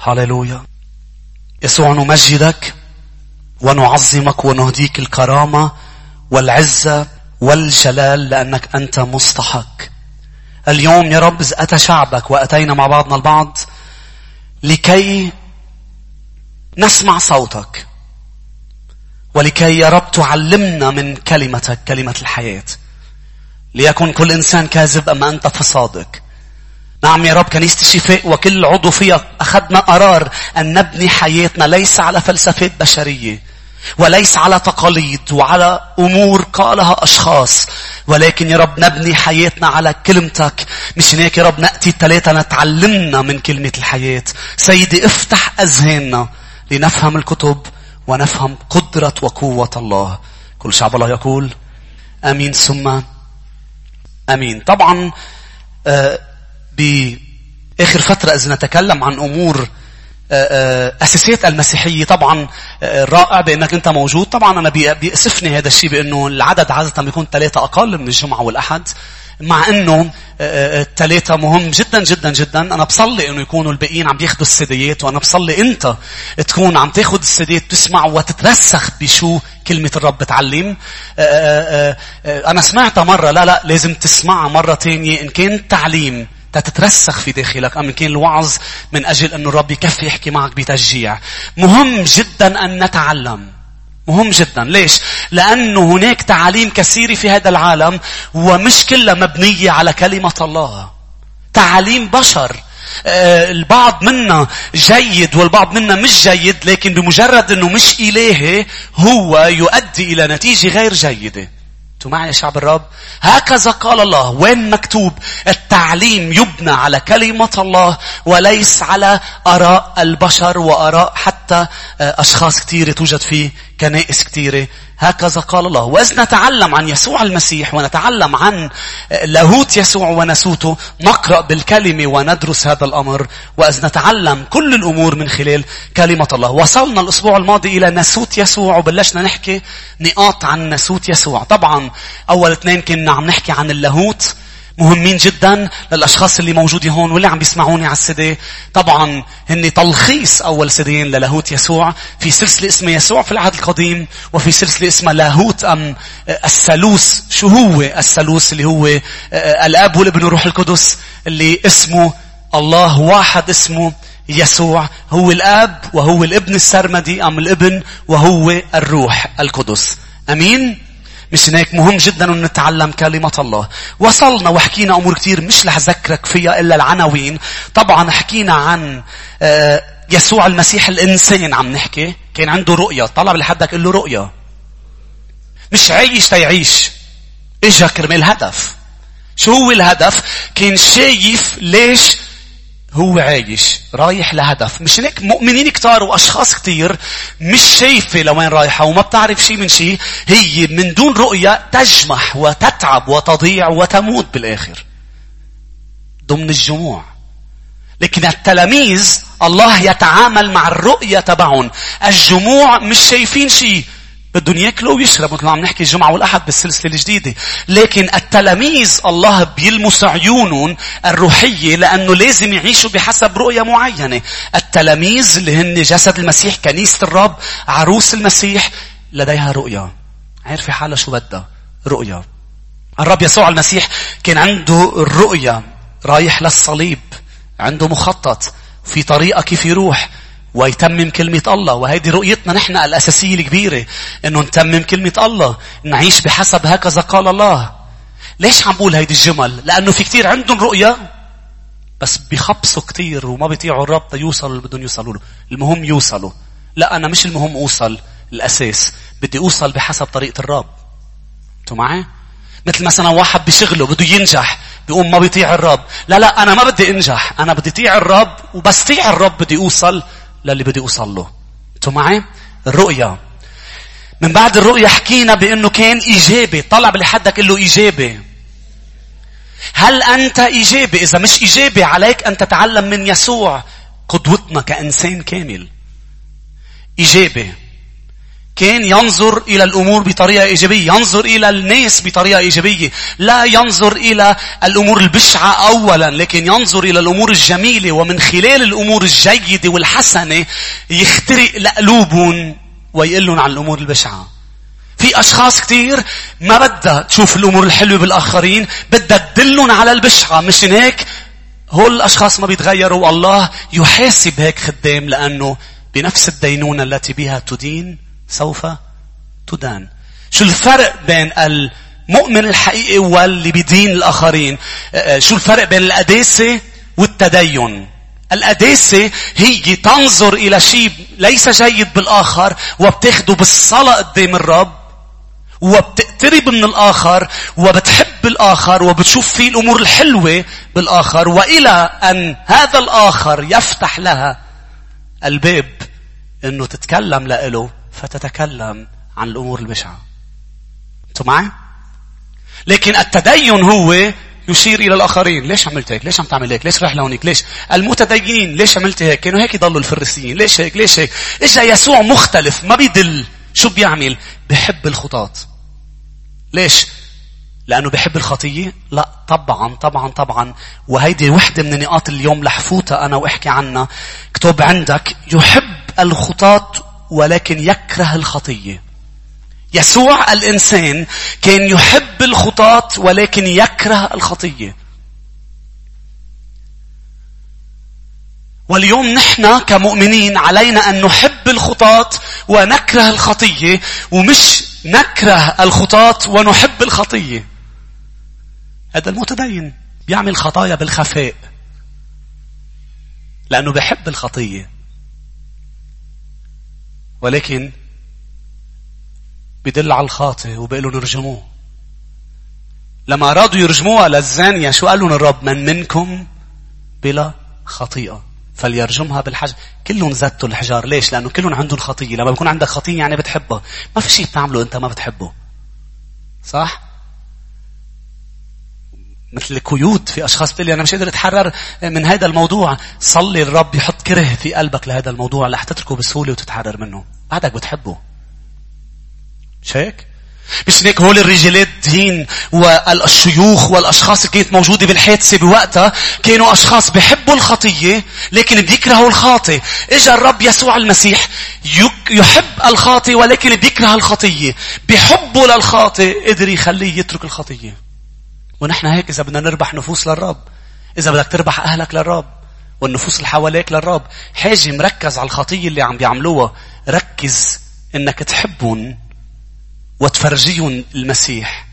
هاليلويا. يسوع نمجدك ونعظمك ونهديك الكرامة والعزة والجلال لأنك أنت مستحق. اليوم يا رب أتى شعبك وأتينا مع بعضنا البعض لكي نسمع صوتك ولكي يا رب تعلمنا من كلمتك كلمة الحياة. ليكن كل إنسان كاذب أما أنت فصادق. نعم يا رب كنيسة الشفاء وكل عضو فيها أخذنا قرار أن نبني حياتنا ليس على فلسفات بشرية وليس على تقاليد وعلى أمور قالها أشخاص، ولكن يا رب نبني حياتنا على كلمتك. مش هيك يا رب نأتي الثلاثة نتعلمنا من كلمة الحياة. سيدي افتح أذهاننا لنفهم الكتب ونفهم قدرة وقوة الله. كل شعب الله يقول آمين ثم آمين. طبعا بآخر فترة إذا نتكلم عن أمور أساسيات المسيحية، طبعا رائع بأنك أنت موجود. طبعا أنا بيأسفني هذا الشيء بأنه العدد عادة بيكون 3 أقل من الجمعة والأحد، مع أنه الثلاثة مهم جدا جدا جدا. أنا بصلي أنه يكونوا الباقيين عم بياخدوا السيديات، وأنا بصلي أنت تكون عم تاخد السيديات تسمع وتترسخ بشو كلمة الرب تعلم. أنا سمعتها مرة، لا لازم تسمعها مرة تانية إن كان تعليم تترسخ في داخلك أم كان الوعظ من أجل أن الرب يكفي يحكي معك بتشجيع. مهم جدا أن نتعلم، مهم جدا. ليش؟ لأنه هناك تعاليم كثيرة في هذا العالم ومش كلها مبنية على كلمة الله. تعاليم بشر، البعض منا جيد والبعض منا مش جيد، لكن بمجرد أنه مش إلهي هو يؤدي إلى نتيجة غير جيدة. معي يا شعب الرب؟ هكذا قال الله. وين مكتوب التعليم يبنى على كلمة الله وليس على آراء البشر وآراء حتى أشخاص كثيرة توجد في كنائس كثيرة. هكذا قال الله. وإذ نتعلم عن يسوع المسيح ونتعلم عن لاهوت يسوع وناسوته نقرأ بالكلمة وندرس هذا الأمر. وإذ نتعلم كل الأمور من خلال كلمة الله. وصلنا الأسبوع الماضي إلى ناسوت يسوع وبلشنا نحكي نقاط عن ناسوت يسوع. طبعا أول 2 كنا عم نحكي عن اللاهوت، مهمين جدا للأشخاص اللي موجودين هون واللي عم بيسمعوني على السيدي. طبعا هني تلخيص أول سيدين للاهوت يسوع. في سلسلة اسمها يسوع في العهد القديم، وفي سلسلة اسمها لاهوت أم الثالوث. شو هو الثالوث؟ اللي هو الآب والابن والروح القدس، اللي اسمه الله واحد، اسمه يسوع. هو الآب وهو الابن السرمدي أم الابن وهو الروح القدس. أمين؟ مش هيك مهم جدا أن نتعلم كلمة الله. وصلنا وحكينا أمور كتير مش رح أذكرك فيها إلا العناوين. طبعا حكينا عن يسوع المسيح الإنسان. عم نحكي كان عنده رؤية. طلع لحدك قل له رؤية، مش عايش تيعيش، إجا كرمال هدف. شو هو الهدف؟ كان شايف ليش هو عايش، رايح لهدف. مش هيك مؤمنين كتار وأشخاص كتير مش شايفة لوين رايحة وما بتعرف شيء من شيء. هي من دون رؤية تجمح وتتعب وتضيع وتموت بالآخر ضمن الجموع. لكن التلاميذ الله يتعامل مع الرؤية تبعهم. الجموع مش شايفين شيء، بدهم ياكلوا ويشربوا مثل ما عم نحكي الجمعة والأحد بالسلسلة الجديدة. لكن التلاميذ الله بيلمس عيونهم الروحية لأنه لازم يعيشوا بحسب رؤية معينة. التلاميذ اللي هن جسد المسيح، كنيسة الرب، عروس المسيح، لديها رؤية. عارفة حالة شو بدها؟ رؤية. الرب يسوع المسيح كان عنده الرؤية، رايح للصليب، عنده مخطط في طريقة كيف يروح ويتمم كلمة الله. وهذه رؤيتنا نحن الأساسية الكبيرة، إنه نتمم كلمة الله، نعيش بحسب هكذا قال الله. ليش عم بقول هيدي الجمل؟ لأنه في كتير عندهم رؤية بس بيخبصوا كتير وما بيطيعوا الرب يوصلوا اللي بدهم يوصلوا له. المهم يوصلوا. لا، أنا مش المهم أوصل، الأساس بدي أوصل بحسب طريقة الرب. أنتوا معي؟ مثل مثلا واحد بشغله بده ينجح، بيقوم ما بيطيع الرب. لا أنا ما بدي انجح، أنا بدي طيع الرب، وبس طيع الرب بدي أوصل للي بدي أوصل له. أنتوا معي؟ الرؤية. من بعد الرؤية حكينا بأنه كان إيجابي. طلع بلحدك قل له إيجابي. هل أنت إيجابي؟ إذا مش إيجابي عليك أن تتعلم من يسوع قدوتنا كإنسان كامل. إيجابي. كان ينظر إلى الأمور بطريقة إيجابية، ينظر إلى الناس بطريقة إيجابية، لا ينظر إلى الأمور البشعة أولا، لكن ينظر إلى الأمور الجميلة، ومن خلال الأمور الجيدة والحسنة يخترق لقلوبهم ويقلن عن الأمور البشعة. في أشخاص كتير ما بدها تشوف الأمور الحلوة بالآخرين، بدها تدلن على البشعة. مشان هيك هول الأشخاص ما بيتغيروا، والله يحاسب هيك خدام، لأنه بنفس الدينونة التي بها تدين سوف تدان. شو الفرق بين المؤمن الحقيقي واللي بيدين الآخرين؟ شو الفرق بين القداسة والتدين؟ القداسة هي تنظر إلى شيء ليس جيد بالآخر وبتاخده بالصلاة قدام الرب، وبتقترب من الآخر وبتحب الآخر وبتشوف فيه الأمور الحلوة بالآخر، وإلى أن هذا الآخر يفتح لها الباب أنه تتكلم لإله فتتكلم عن الأمور البشعة. أنتوا معي؟ لكن التدين هو يشير إلى الآخرين. ليش عملت هيك؟ ليش عم تعمل هيك؟ ليش رايح لهونيك؟ ليش؟ المتدينين ليش عملت هيك؟ كانوا هيك يضلوا الفريسيين. ليش هيك؟ ليش هيك؟ إجا يسوع مختلف، ما بيدل. شو بيعمل؟ بيحب الخطاة. ليش؟ لأنه بيحب الخطية؟ لا، طبعا طبعا طبعا. وهيدي وحدة من نقاط اليوم لحفوتها أنا وإحكي عنها. اكتب عندك: يحب الخطاة ولكن يكره الخطية. يسوع الإنسان كان يحب الخطاة ولكن يكره الخطية. واليوم نحن كمؤمنين علينا أن نحب الخطاة ونكره الخطية، ومش نكره الخطاة ونحب الخطية. هذا المتدين بيعمل خطايا بالخفاء لأنه بيحب الخطية، ولكن بيدل على الخاطئ وبيقولوا نرجموه. لما أرادوا يرجموها للزانية شو قالوا الرب؟ من منكم بلا خطيئة فليرجمها بالحجر. كلهم زدتوا الحجار. ليش؟ لأنه كلهم عندهم خطية. لما بيكون عندك خطية يعني بتحبها. ما في شيء بتعمله أنت ما بتحبه، صح؟ مثل القيود. في أشخاص بتقولي أنا مش قادر أتحرر من هذا الموضوع. صلي الرب يحط كره في قلبك لهذا الموضوع لح تتركه بسهولة وتتحرر منه. بعدك بتحبه، مش هيك؟ مش هيك هول الرجالات دين والشيوخ والأشخاص اللي كانت موجودة بالحادثة بوقتها كانوا أشخاص بيحبوا الخطية لكن بيكرهوا الخاطئ. إجا الرب يسوع المسيح يحب الخاطئ ولكن بيكره الخطية. بيحبه للخاطئ قدر يخليه يترك الخطية. ونحن هيك إذا بدنا نربح نفوس للرب، إذا بدك تربح أهلك للرب والنفوس اللي حواليك للرب، حاجة مركز على الخطية اللي عم بيعملوها. ركز إنك تحبهم وتفرجيهم المسيح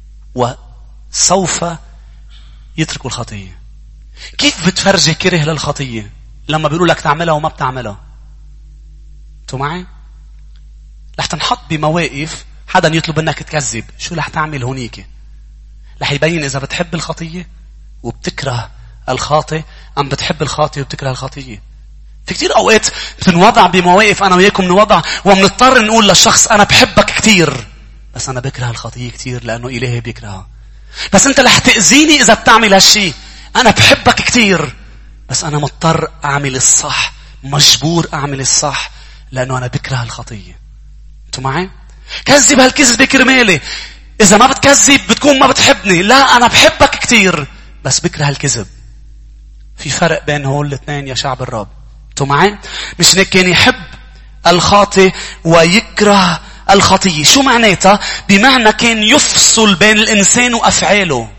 وسوف يتركوا الخطية. كيف بتفرجي كره للخطية؟ لما بيقولوا لك تعملها وما بتعملها. انتوا معي؟ رح تنحط بمواقف حدا يطلب منك تكذب. شو رح تعمل هونيك؟ رح يبين إذا بتحب الخطية وبتكره الخاطئ أم بتحب الخاطئ وبتكره الخطية. في كتير أوقات بنوضع بمواقف أنا وياكم نوضع ومنضطر نقول للشخص أنا بحبك كتير بس أنا بكره الخطية كتير لأنه إلهي بيكرهها. بس أنت رح تأذيني إذا بتعمل هالشي. أنا بحبك كتير بس أنا مضطر أعمل الصح، مجبور أعمل الصح لأنه أنا بكره الخطية. أنتوا معي؟ كذب هالكذب كرمالي. إذا ما بتكذب بتكون ما بتحبني. لا، أنا بحبك كتير بس بكره الكذب. في فرق بين هول الاثنين يا شعب الرب. أنتوا معي؟ مش هيك كان يحب الخاطئ ويكره الخطية. شو معناتها؟ بمعنى كان يفصل بين الإنسان وأفعاله.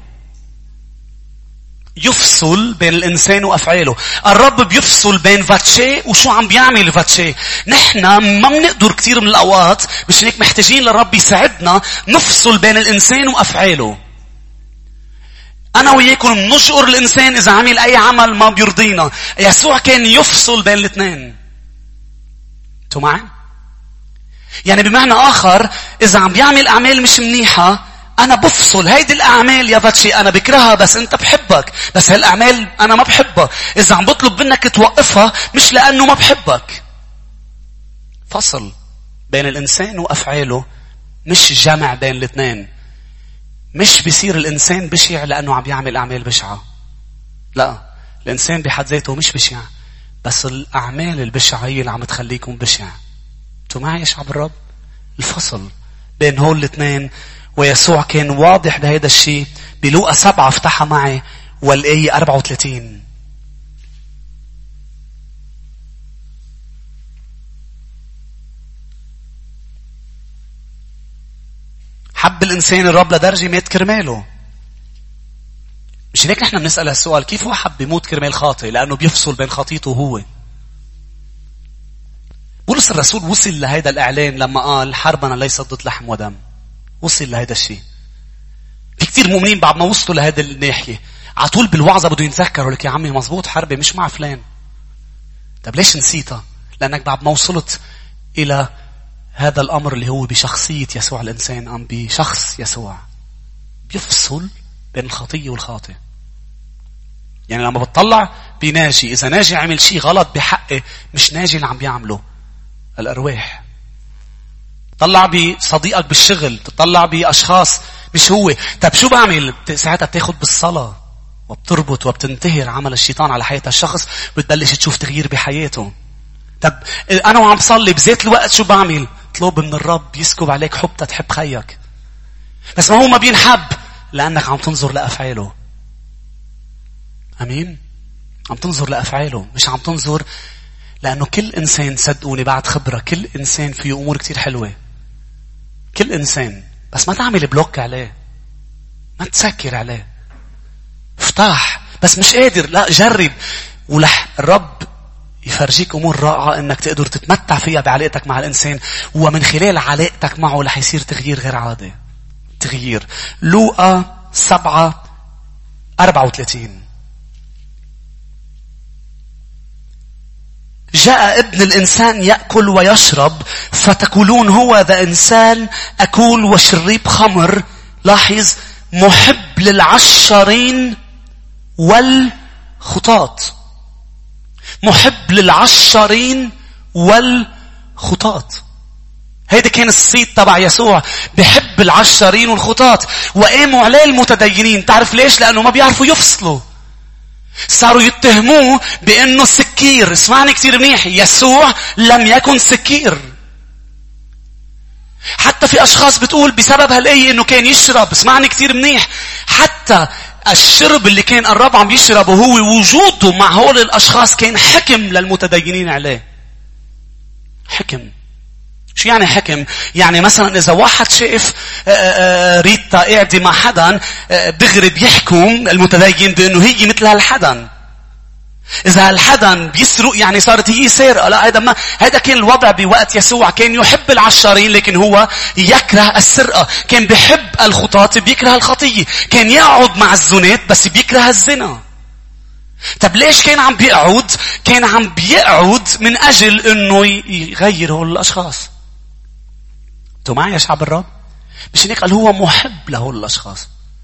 يفصل بين الإنسان وأفعاله. الرب بيفصل بين فاتشي وشو عم بيعمل فاتشي. نحن ما بنقدر كتير من الأوقات، مش هيك محتاجين للرب يساعدنا نفصل بين الإنسان وأفعاله. أنا وياكم نشعر الإنسان إذا عمل أي عمل ما بيرضينا. يسوع كان يفصل بين الاثنين. أنتوا معي؟ يعني بمعنى آخر إذا عم بيعمل أعمال مش منيحة أنا بفصل. هيدي الأعمال يا باتشي أنا بكرهها بس أنت بحبك، بس هالأعمال أنا ما بحبها. إذا عم بطلب منك توقفها مش لأنه ما بحبك. فصل بين الإنسان وأفعاله، مش جمع بين الاثنين. مش بيصير الإنسان بشع لأنه عم يعمل أعمال بشعة. لا، الإنسان بحد ذاته مش بشع، بس الأعمال البشعة هي اللي عم تخليكم بشع. أنتوا معي يا شعب الرب؟ الفصل بين هول الاثنين. ويسوع كان واضح بهذا الشيء بلوقا 7 افتحها معي والآية 34. حب الإنسان الرب لدرجة مات كرماله. مش هيك نحن بنسأل هالسؤال، كيف هو حب يموت كرمال خاطئ؟ لأنه بيفصل بين خطيته وهو. بولس الرسول وصل لهذا الإعلان لما قال حربنا ليست ضد لحم ودم. وصل لهذا الشيء. في كتير مؤمنين بعد ما وصلوا لهذا الناحية عطول بالوعظة بده يتذكروا لك يا عمي مزبوط حربي مش مع فلان. طب ليش نسيتها؟ لأنك بعد ما وصلت إلى هذا الأمر اللي هو بشخصية يسوع الإنسان أم بشخص يسوع بيفصل بين الخطية والخاطئ. يعني لما بتطلع بناجي، إذا ناجي عمل شيء غلط بحقه مش ناجي اللي عم بيعمله الأرواح. تطلع بصديقك بالشغل، تطلع بأشخاص مش هو. طب شو بعمل؟ ساعتها بتاخد بالصلاة وبتربط وبتنتهر عمل الشيطان على حياة الشخص، بتبلش تشوف تغيير بحياته. طب أنا وعم بصلي بذات الوقت شو بعمل؟ اطلب من الرب يسكب عليك حب تحب خيك. بس ما هو ما بينحب لأنك عم تنظر لأفعاله. أمين؟ عم تنظر لأفعاله مش عم تنظر. لأنه كل إنسان صدقوني بعد خبرة كل إنسان فيه أمور كتير حلوة. كل إنسان. بس ما تعمل بلوك عليه. ما تسكر عليه. افتح. بس مش قادر. لا جرب. ولح الرب يفرجيك أمور رائعة إنك تقدر تتمتع فيها بعلاقتك مع الإنسان. ومن خلال علاقتك معه رح يصير تغيير غير عادي. تغيير. لوقا 7:34. جاء ابن الإنسان يأكل ويشرب فتقولون هو ذا إنسان أكل وشريب خمر. لاحظ محب للعشرين والخطاط. محب للعشرين والخطاط. هيدا كان الصيت تبع يسوع. بحب العشرين والخطاط. وقاموا عليه المتدينين. تعرف ليش؟ لأنه ما بيعرفوا يفصلوا. صاروا يتهموه بأنه سكير. اسمعني كتير منيح. يسوع لم يكن سكير. حتى في أشخاص بتقول بسبب هالآية أنه كان يشرب. اسمعني كتير منيح. حتى الشرب اللي كان الرب عم يشربه هو وجوده مع هول الأشخاص كان حكم للمتدينين عليه. حكم. شو يعني حكم؟ يعني مثلا إذا واحد شايف ريتا قاعدة مع حدا دغري بيحكم المتدين بأنه هي مثل هالحدا. إذا هالحدا بيسرق يعني صارت هي سارقة. لا هذا كان الوضع بوقت يسوع. كان يحب العشرين لكن هو يكره السرقة. كان بيحب الخطاة بيكره الخطية. كان يقعد مع الزنات بس بيكره الزنا. طب ليش كان عم بيقعد؟ كان عم بيقعد من أجل أنه يغير هول الأشخاص. انتوا معي يا شعب الرب؟ مش هيك قال هو محب لهول الأشخاص.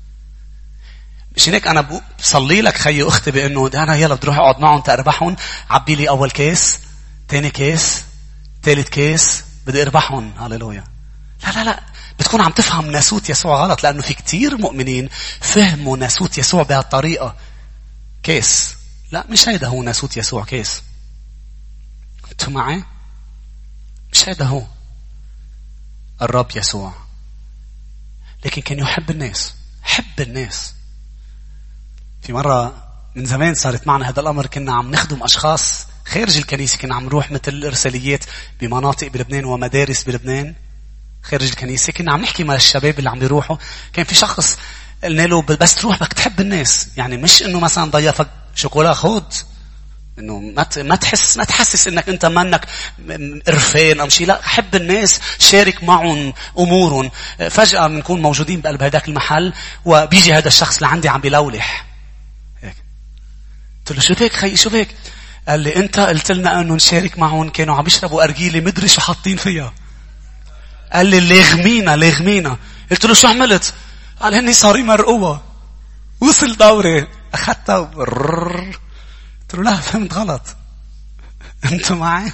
مش هيك أنا بصلي لك خيي أختي بأنه أنا يلا بدي أروح أقعد معهم تأربحهم. عبي لي أول كيس، تاني كيس، ثالث كيس، بدي أربحهم. هاليلويا. لا بتكون عم تفهم ناسوت يسوع غلط. لأنه في كتير مؤمنين فهموا ناسوت يسوع بهالطريقة. كيس. لا مش هيدا هو ناسوت يسوع. كيس. انتوا معي؟ مش هيدا هو الرب يسوع. لكن كان يحب الناس. حب الناس. في مرة من زمان صارت معنا هذا الأمر. كنا عم نخدم أشخاص خارج الكنيسة. كنا عم نروح مثل الإرساليات بمناطق بلبنان ومدارس بلبنان خارج الكنيسة. كنا عم نحكي مع الشباب اللي عم بيروحوا. كان في شخص قلنا له بس تروح بدك تحب الناس. يعني مش إنه مثلا ضيفك شوكولا خود. إنه ما تحسس إنك أنت منك قرفان أم شيء. لا حب الناس. شارك معهم أمورهم. فجأة بنكون موجودين بقلب هذاك المحل وبيجي هذا الشخص لعندي عم بيلولح. هيك. قلت له شو بيك خي شو بيك؟ قال لي أنت قلت لنا إنه نشارك معهم. كانوا عم يشربوا أرجيلة مدري شو حاطين فيها. قال لي لغمينا. قلت له شو عملت؟ قال هني صار يمرقوها. وصل دوري أخذتها. قلت له لا فهمت غلط. أنتوا معي؟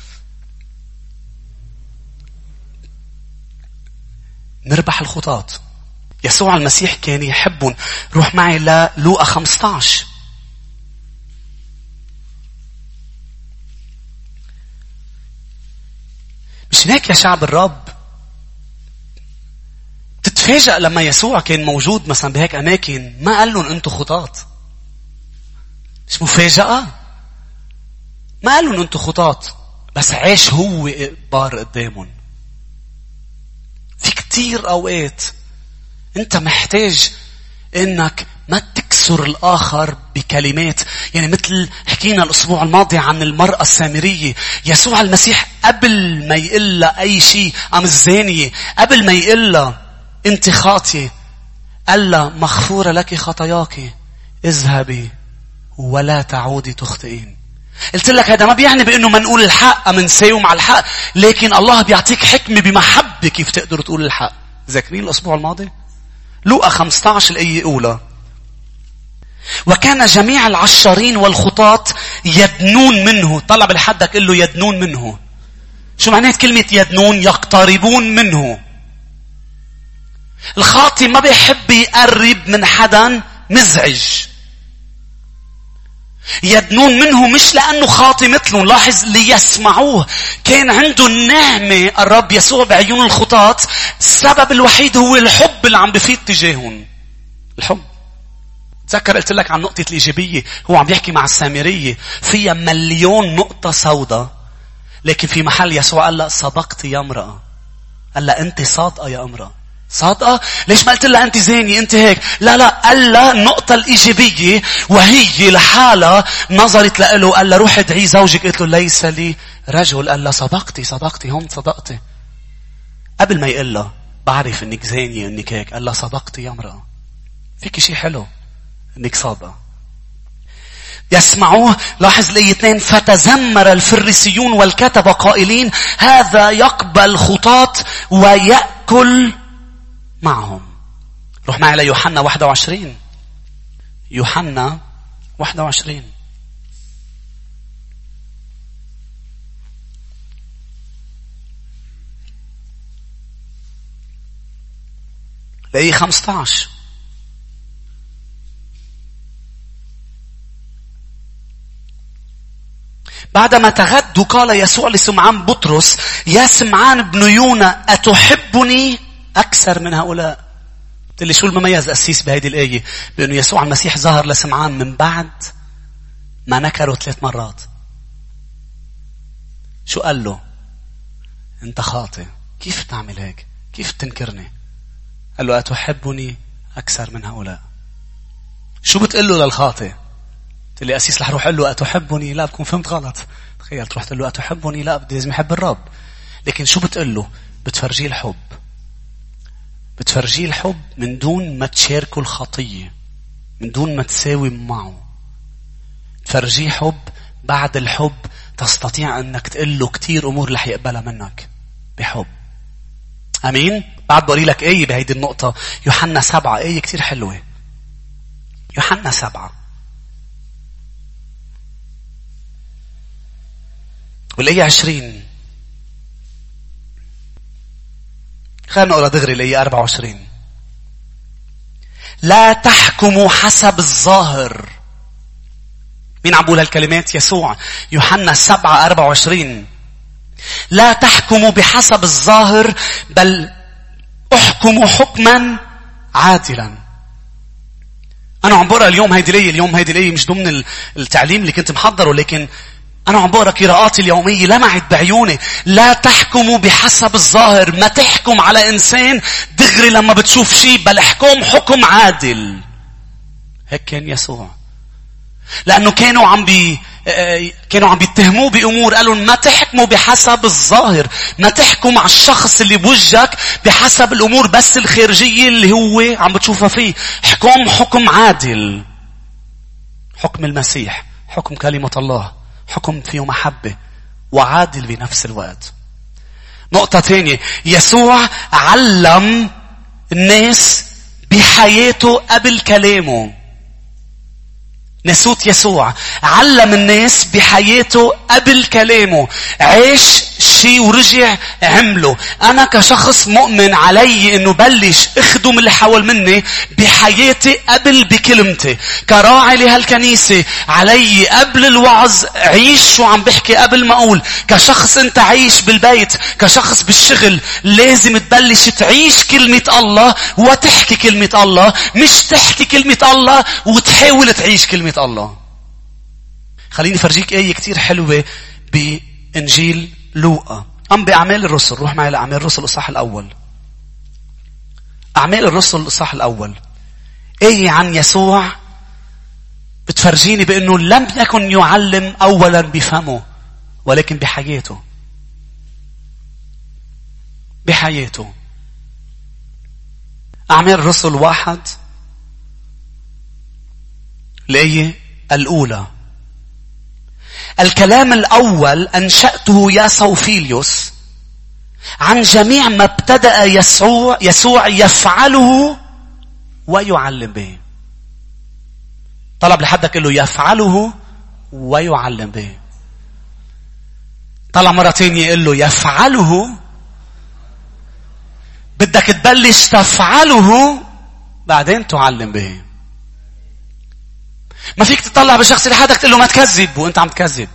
نربح الخطاط. يسوع المسيح كان يحبهم. روح معي للوقا 15. مش هيك يا شعب الرب تفاجأ لما يسوع كان موجود مثلا بهيك أماكن ما قال لهم أنتوا خطاط. مش مفاجأة؟ ما قال لهم أنتوا خطاط، بس عاش هو بار قدامهم. في كتير أوقات أنت محتاج إنك ما تكسر الآخر بكلمات. يعني مثل حكينا الأسبوع الماضي عن المرأة السامرية. يسوع المسيح قبل ما يقول لها أي شيء عن الزانية، قبل ما يقول لها أنت خاطئة، قال لها مغفورة لك خطاياك، اذهبي ولا تعودي تخطئين. قلت لك هذا ما بيعني بأنه ما نقول الحق أم نساوم على الحق، لكن الله بيعطيك حكمة بمحبة كيف تقدر تقول الحق. ذاكرين الأسبوع الماضي؟ لوقا 15 الآية الأولى. وكان جميع العشارين والخطاط يدنون منه. طلع بالحدك قل له يدنون منه. شو معنات كلمة يدنون؟ يقتربون منه. الخاطي ما بيحب يقرب من حدا مزعج. يدنون منه مش لأنه خاطي مثلهم، لاحظ ليسمعوه. كان عنده النعمة الرب يسوع بعيون الخطاط. السبب الوحيد هو الحب اللي عم بفيد تجاههم. الحب. تذكر قلت لك عن نقطة الإيجابية. هو عم بيحكي مع السامرية فيها مليون نقطة سوداء، لكن في محل يسوع قال لها صدقت يا امرأة. قال لها أنت صادقة يا امرأة. صادقة؟ ليش ما قلت لها أنت زانية أنت هيك؟ لا لا، قال لها النقطة الإيجابية، وهي لحالها نظرت له. قال لها روح ادعي زوجك. قلت له ليس لي رجل. قال لها صدقتي هم صدقتي. قبل ما يقول لها بعرف انك زانية انك هيك، قال لها صدقتي يا امرأة. فيك شيء حلو انك صادقة. يسمعوه. لاحظ الآية 2. فتذمر الفريسيون والكتبة قائلين هذا يقبل خطاة ويأكل معهم. روح معي ليوحنا 21. يوحنا 21 الآية 15. بعدما تغدوا قال يسوع لسمعان بطرس يا سمعان ابن يونا أتحبني أكثر من هؤلاء؟ قلت لي شو المميز الأسيس بهذه الآية؟ بأنه يسوع المسيح ظهر لسمعان من بعد ما نكره 3 مرات. شو قال له؟ أنت خاطئ. كيف تعمل هيك؟ كيف تنكرني؟ قال له أتحبني أكثر من هؤلاء. شو بتقول له للخاطئ؟ قلت لي أسيس رح روح أقول له أتحبني؟ لا، بكون فهمت غلط. تخيل تروح تقول له أتحبني؟ لا، بدي لازم يحب الرب. لكن شو بتقول له؟ بتفرجيه الحب. بتفرجيه الحب من دون ما تشاركه الخطية، من دون ما تساوي معه. تفرجيه حب. بعد الحب تستطيع أنك تقول له كتير أمور رح يقبلها منك بحب. أمين؟ بعد بقولي لك آية بهيدي النقطة. يوحنا 7 آية كتير حلوة. يوحنا 7 والآية 20. خلينا نقرأ دغري الآية 24. لا تحكموا حسب الظاهر. مين عم بقول هالكلمات؟ يسوع. يوحنا 7:24. لا تحكموا بحسب الظاهر بل احكموا حكما عادلا. أنا عم بقرأ اليوم هيدي الآية مش ضمن التعليم اللي كنت محضره، لكن أنا عم بقرأ قراءاتي اليومية لمعت بعيوني. لا تحكموا بحسب الظاهر. ما تحكم على إنسان دغري لما بتشوف شيء، بل احكم حكم عادل. هيك كان يسوع. لأنه كانوا عم بيتهموه بأمور. قالوا ما تحكموا بحسب الظاهر. ما تحكم على الشخص اللي بوجهك بحسب الأمور بس الخارجية اللي هو عم بتشوفها فيه. حكم حكم عادل. حكم المسيح، حكم كلمة الله، حكم فيه محبة وعادل بنفس الوقت. نقطة ثانية. يسوع علم الناس بحياته قبل كلامه. نسوت يسوع علم الناس بحياته قبل كلامه. عاش شيء ورجع عمله. أنا كشخص مؤمن علي إنه بلش أخدم اللي حول مني بحياتي قبل بكلمتي. كراعي لهالكنيسة علي قبل الوعظ عيش شو عم بحكي قبل ما أقول. كشخص أنت عايش بالبيت، كشخص بالشغل، لازم تبلش تعيش كلمة الله وتحكي كلمة الله، مش تحكي كلمة الله وتحاول تعيش كلمة الله. خليني فرجيك آية كتير حلوة بإنجيل لوقا. بأعمال الرسل. روح معي لأعمال الرسل الإصحاح الأول. أعمال الرسل الإصحاح الأول. آية عن يسوع بتفرجيني بأنه لم يكن يعلم أولا بفمه ولكن بحياته. بحياته. أعمال الرسل 1 الآية الأولى. الكلام الأول أنشأته يا صوفيليوس عن جميع ما ابتدأ يسوع يفعله ويعلم به. طلب لحدك قال له يفعله ويعلم به. طلع مرة تانية قال له يفعله، بدك تبلش تفعله بعدين تعلم به. ما فيك تطلع بشخص اللي حدك تقول له ما تكذب وانت عم تكذب.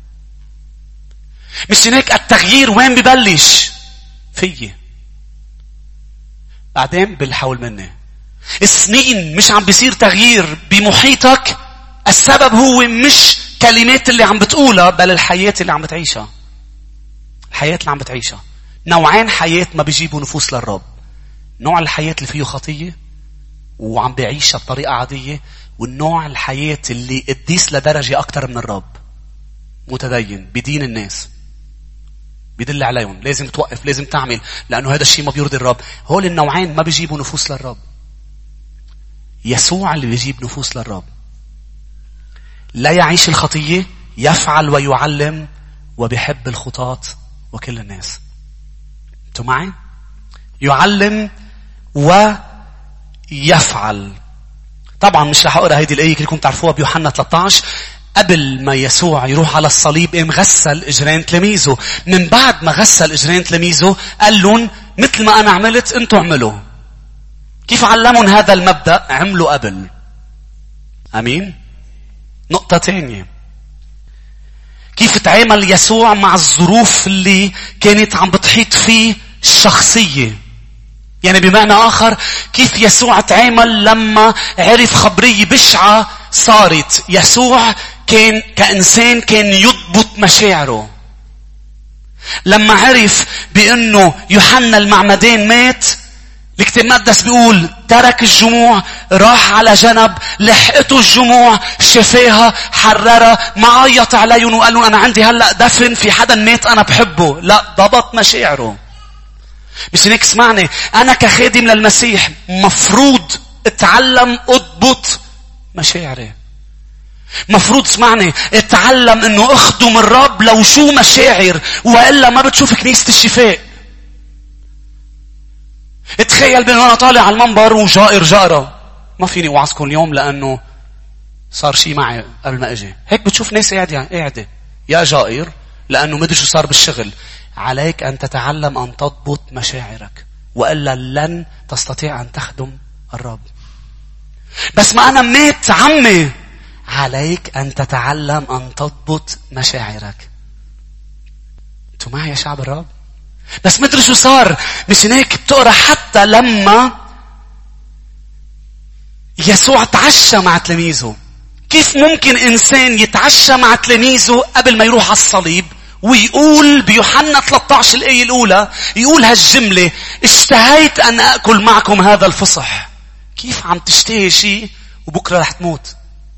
مش هيك التغيير وين ببلش؟ فيي بعدين باللي حول مني. السنين مش عم بيصير تغيير بمحيطك، السبب هو مش كلمات اللي عم بتقولها بل الحياة اللي عم بتعيشها. الحياة اللي عم بتعيشها. نوعين حياة ما بيجيبوا نفوس للرب. نوع الحياة اللي فيه خطية وعم بيعيشها بطريقة عادية، والنوع الحياة اللي قديس لدرجة أكتر من الرب، متدين بدين الناس، بيدل عليهم لازم توقف لازم تعمل لأنه هذا الشيء ما بيرضي الرب. هول النوعين ما بيجيبوا نفوس للرب. يسوع اللي بيجيب نفوس للرب. لا يعيش الخطية، يفعل ويعلم وبيحب الخطاة وكل الناس. انتوا معي؟ يعلم ويفعل. طبعا مش رح اقرا هيدي الايه كلكم تعرفوها بيوحنا 13. قبل ما يسوع يروح على الصليب قام غسل اجرين تلاميذه. من بعد ما غسل اجرين تلاميذه قال لهم مثل ما انا عملت انتوا اعملوا. كيف علمهم هذا المبدأ؟ عملوا قبل. امين. نقطة تانية، كيف تعامل يسوع مع الظروف اللي كانت عم بتحيط فيه الشخصية. يعني بمعنى آخر كيف يسوع تعامل لما عرف خبرية بشعة صارت. يسوع كان كإنسان كان يضبط مشاعره. لما عرف بأنه يوحنا المعمدان مات، الكتاب المقدس بيقول ترك الجموع، راح على جنب، لحقته الجموع، شفاها، حررها، ما عيط عليهم وقال لهم أنا عندي هلأ دفن في حدا مات أنا بحبه. لا، ضبط مشاعره. مش هيك اسمعني، أنا كخادم للمسيح مفروض اتعلم أضبط مشاعري. مفروض اسمعني اتعلم انه اخدم الرب لو شو مشاعر، وإلا ما بتشوف كنيسة الشفاء. اتخيل بأنه أنا طالع على المنبر وجائر جائرة، ما فيني أوعظكم اليوم لأنه صار شيء معي قبل ما أجي. هيك بتشوف ناس قاعدة يا جائر لأنه مدري شو صار بالشغل. عليك أن تتعلم أن تضبط مشاعرك، وإلا لن تستطيع أن تخدم الرب. بس ما أنا مات عمي، عليك أن تتعلم أن تضبط مشاعرك. أنتوا معي يا شعب الرب؟ بس مدري شو صار. مش هيك بتقرأ حتى لما يسوع تعشى مع تلاميذه. كيف ممكن إنسان يتعشى مع تلاميذه قبل ما يروح على الصليب ويقول بيوحنا 13 الآية الأولى يقول هالجملة اشتهيت أن أكل معكم هذا الفصح. كيف عم تشتهي شيء وبكرة رح تموت؟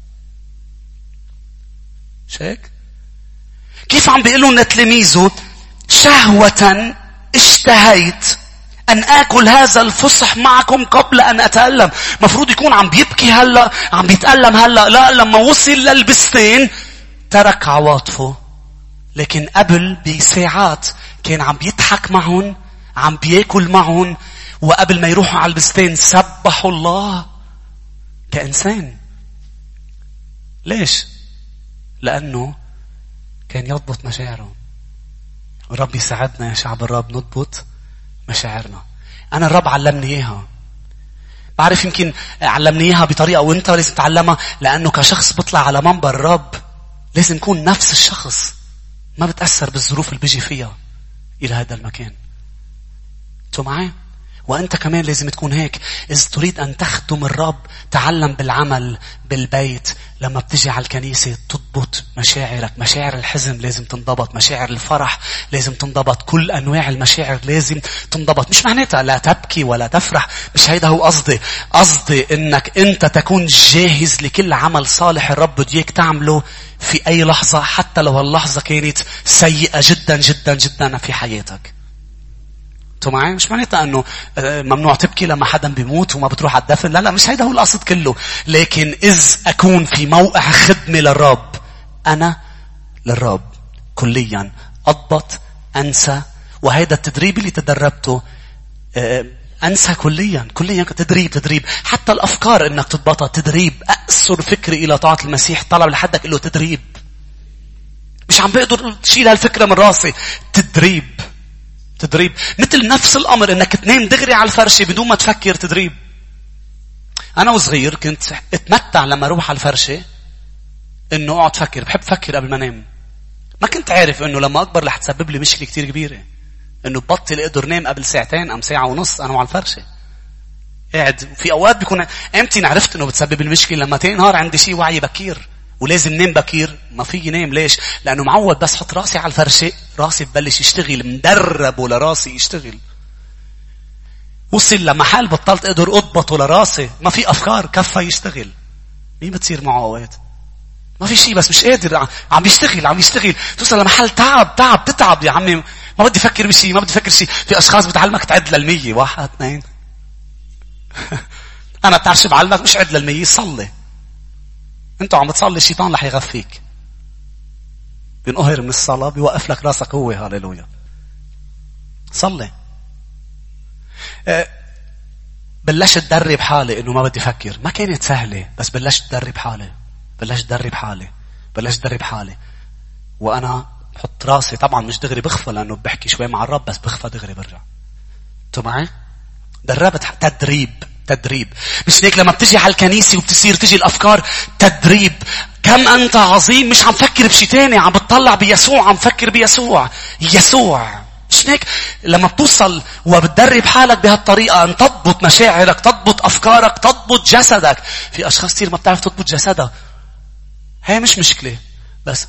شايك؟ كيف عم بيقولوا لتلاميذه شهوة اشتهيت أن آكل هذا الفصح معكم قبل أن أتألم. مفروض يكون عم بيبكي هلأ، عم بيتألم هلأ. لا، لما وصل للبستين ترك عواطفه، لكن قبل بساعات كان عم بيضحك معهم، عم بياكل معهم، وقبل ما يروحوا على البستين سبحوا الله كإنسان. ليش؟ لأنه كان يضبط مشاعره. ورب يساعدنا يا شعب الرب نضبط مشاعرنا. أنا الرب علمني إياها. بعرف يمكن علمني إياها بطريقة وإنت لازم تعلمها، لأنه كشخص بطلع على منبر الرب لازم يكون نفس الشخص، ما بتأثر بالظروف اللي بيجي فيها إلى هذا المكان. أنتوا معي؟ وأنت كمان لازم تكون هيك. إذا تريد أن تخدم الرب تعلم بالعمل بالبيت. لما بتجي على الكنيسة تضبط مشاعرك. مشاعر الحزن لازم تنضبط، مشاعر الفرح لازم تنضبط، كل أنواع المشاعر لازم تنضبط. مش معناتها لا تبكي ولا تفرح، مش هيدا هو قصدي. قصدي إنك أنت تكون جاهز لكل عمل صالح الرب بده إياك تعمله في أي لحظة، حتى لو هاللحظة كانت سيئة جدا جدا جدا في حياتك. معي؟ مش معناتها انه ممنوع تبكي لما حدا بيموت وما بتروح على الدفن. لا مش هيدا هو القصد كله. لكن إذ أكون في موقع خدمة للرب، أنا للرب كليا أضبط، أنسى. وهيدا التدريب اللي تدربته، أنسى كليا تدريب. حتى الأفكار إنك تضبطها تدريب. أقصر فكري إلى طاعة المسيح. طلب لحدك له تدريب. مش عم بقدر تشيل هالفكرة من راسي. تدريب. مثل نفس الأمر إنك تنام دغري على الفرشة بدون ما تفكر. تدريب. أنا وصغير كنت اتمتع لما أروح على الفرشة إنه أقعد فكر. بحب فكر قبل ما أنام. ما كنت عارف إنه لما أكبر رح تسبب لي مشكلة كتير كبيرة، إنه ببطل أقدر نام قبل ساعتين أم ساعة ونص أنا على الفرشة قاعد. في أوقات بيكون أمتى عرفت إنه بتسبب المشكلة لما تاني نهار عندي شيء وعي بكير ولازم نام بكير. ما في نام. ليش؟ لأنه معود بس حط راسي على الفرشة راسي ببلش يشتغل. مدربه لراسي يشتغل. وصل لمحل بطلت أقدر أضبطه لراسي. ما في أفكار كفة يشتغل. مين بتصير معه أوقات؟ ما في شيء بس مش قادر. عم يشتغل. توصل لمحل تتعب يا عمي. ما بدي أفكر بشيء. في أشخاص بتعلمك تعد لل100. 1 2. أنا بتعرفش بعلمك مش عد لل100. صلي. انتوا عم بتصلي الشيطان رح يغفيك. بينقهر من الصلاة بيوقف لك راسك هو. هاليلويا. صلي. بلشت تدرب حالي انه ما بدي افكر. ما كانت سهلة بس بلشت تدرب حالي. وانا بحط راسي طبعا مش دغري بخفى لانه بحكي شوي مع الرب بس بخفى دغري برجع. انتوا معي؟ دربت. تدريب. مش هيك لما بتجي على الكنيسة وبتصير تجي الأفكار. تدريب. كم أنت عظيم. مش عم فكر بشي تاني. عم بتطلع بيسوع. عم فكر بيسوع. مش هيك لما بتوصل وبتدرب حالك بهالطريقة أن تضبط مشاعرك، تضبط أفكارك، تضبط جسدك. في أشخاص كتير ما بتعرف تضبط جسدها. هي مش مشكلة بس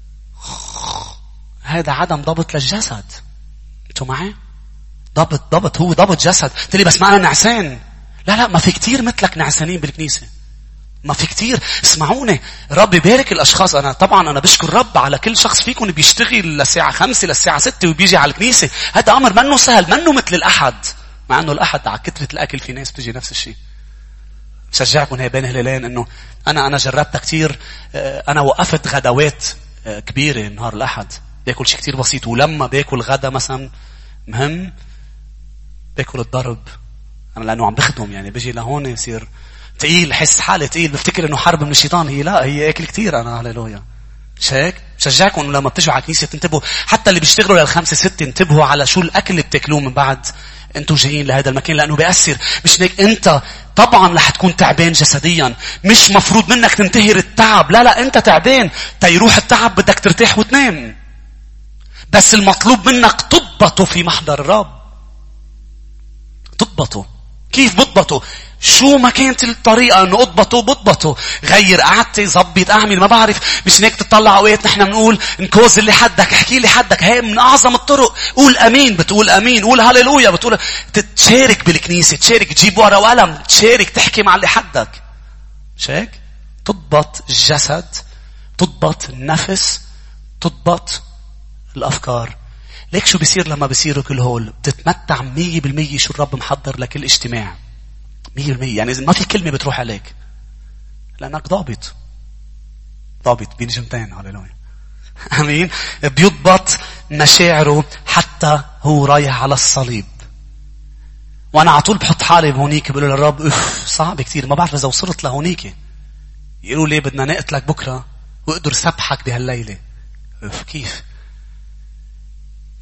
هذا عدم ضبط للجسد. انتوا معي؟ ضبط هو ضبط جسد. تلي بس معنا نعسان. لا ما في كتير مثلك نعسانين بالكنيسة. ما في كتير. اسمعوني. رب يبارك الأشخاص. أنا بشكر رب على كل شخص فيكم بيشتغل للساعة 5 للساعة 6 وبيجي على الكنيسة. هذا أمر منه سهل. منه مثل الأحد. مع أنه الأحد على كثرة الأكل في ناس بتجي نفس الشيء. شجعكم هي بين هلالين أنه أنا جربتها كتير. أنا وقفت غدوات كبيرة نهار الأحد. باكل شيء كتير بسيط. ولما باكل غدا مثلا مهم باكل الضرب. أنا لأنه عم بخدم يعني بيجي لهون يصير تقيل. حس حالي تقيل. بفتكر إنه حرب من الشيطان. هي أكل كتير. أنا هاليلويا. مش هيك؟ بشجعكم إنه لما بتجوا على الكنيسة تنتبهوا. حتى اللي بيشتغلوا لل5 6 انتبهوا على شو الأكل اللي بتاكلوه من بعد أنتوا جايين لهذا المكان، لأنه بيأثر. مش هيك أنت طبعا رح تكون تعبان جسديا. مش مفروض منك تنتهر التعب. لا أنت تعبان. تيروح التعب بدك ترتاح وتنام. بس المطلوب منك تضبطه في محضر الرب. تضبطه. كيف بضبطه؟ شو ما كانت الطريقة انه بضبطه. غير قعدتي، زبط، اعمل، ما بعرف. مش هيك تطلع اوقات نحن بنقول انكوز اللي حدك، احكي لي حدك. هي من اعظم الطرق. قول امين. بتقول امين. قول هاليلويا. بتقول تشارك بالكنيسة. تشارك. تجيب ورقة وقلم. تشارك. تحكي مع اللي حدك. مش هيك؟ تضبط الجسد. تضبط النفس. تضبط الافكار. ليك شو بيصير لما بيصيروا كل هول؟ بتتمتع 100% شو الرب محضر لك الاجتماع. 100%. يعني إذا ما في كلمة بتروح عليك لأنك ضابط بين جمتين. هاليلويا. أمين. بيضبط مشاعره حتى هو رايح على الصليب. وأنا على طول بحط حالي بهونيك بقول للرب صعب كتير. ما بعرف إذا وصلت لهونيك. يقولوا لي بدنا نقتلك بكرة وأقدر سبحك بهالليلة. كيف؟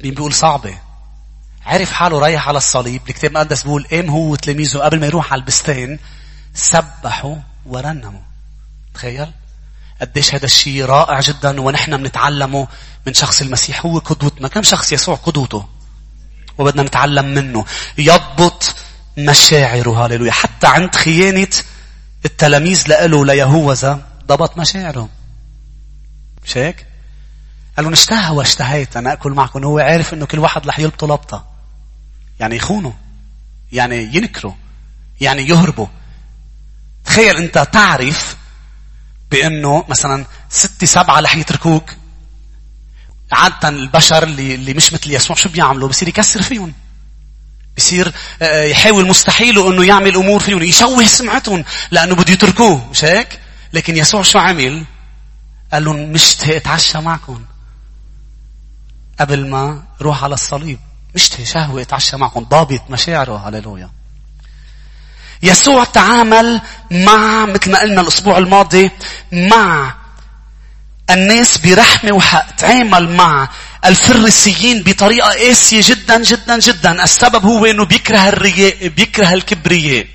مين بيقول صعبة؟ عرف حاله رايح على الصليب. الكتاب المقدس بيقول قام هو وتلاميذه قبل ما يروح على البستان سبحوا ورنموا. تخيل قديش هذا الشيء رائع جدا، ونحن بنتعلمه من شخص المسيح. هو قدوتنا، كم شخص يسوع قدوته وبدنا نتعلم منه. يضبط مشاعره. هاليلويا. حتى عند خيانة التلاميذ لقالوا ليهوذا ضبط مشاعره. مش هيك؟ قالوا نشتهى واشتهيت أنا أكل معكم. هو عارف إنه كل واحد رح يلبطه لبطة، يعني يخونه، يعني ينكره، يعني يهربه. تخيل أنت تعرف بأنه مثلا 6-7 رح يتركوك. عادة البشر اللي مش مثل يسوع شو بيعملوا؟ بيصير يكسر فيهم، بيصير يحاول مستحيله انه يعمل امور فيهم، يشوه سمعتهم لانه بده يتركوه. مش هيك؟ لكن يسوع شو عمل؟ قال لهم مشتهي اتعشى معكم قبل ما روح على الصليب. مشتهي شهوة اتعشى معكم. ضابط مشاعره. هاليلويا. يسوع تعامل مع، مثل ما قلنا الاسبوع الماضي، مع الناس برحمة وحق. تعامل مع الفريسيين بطريقة قاسية جدا جدا جدا. السبب هو انه بيكره الرياء، بيكره الكبرياء.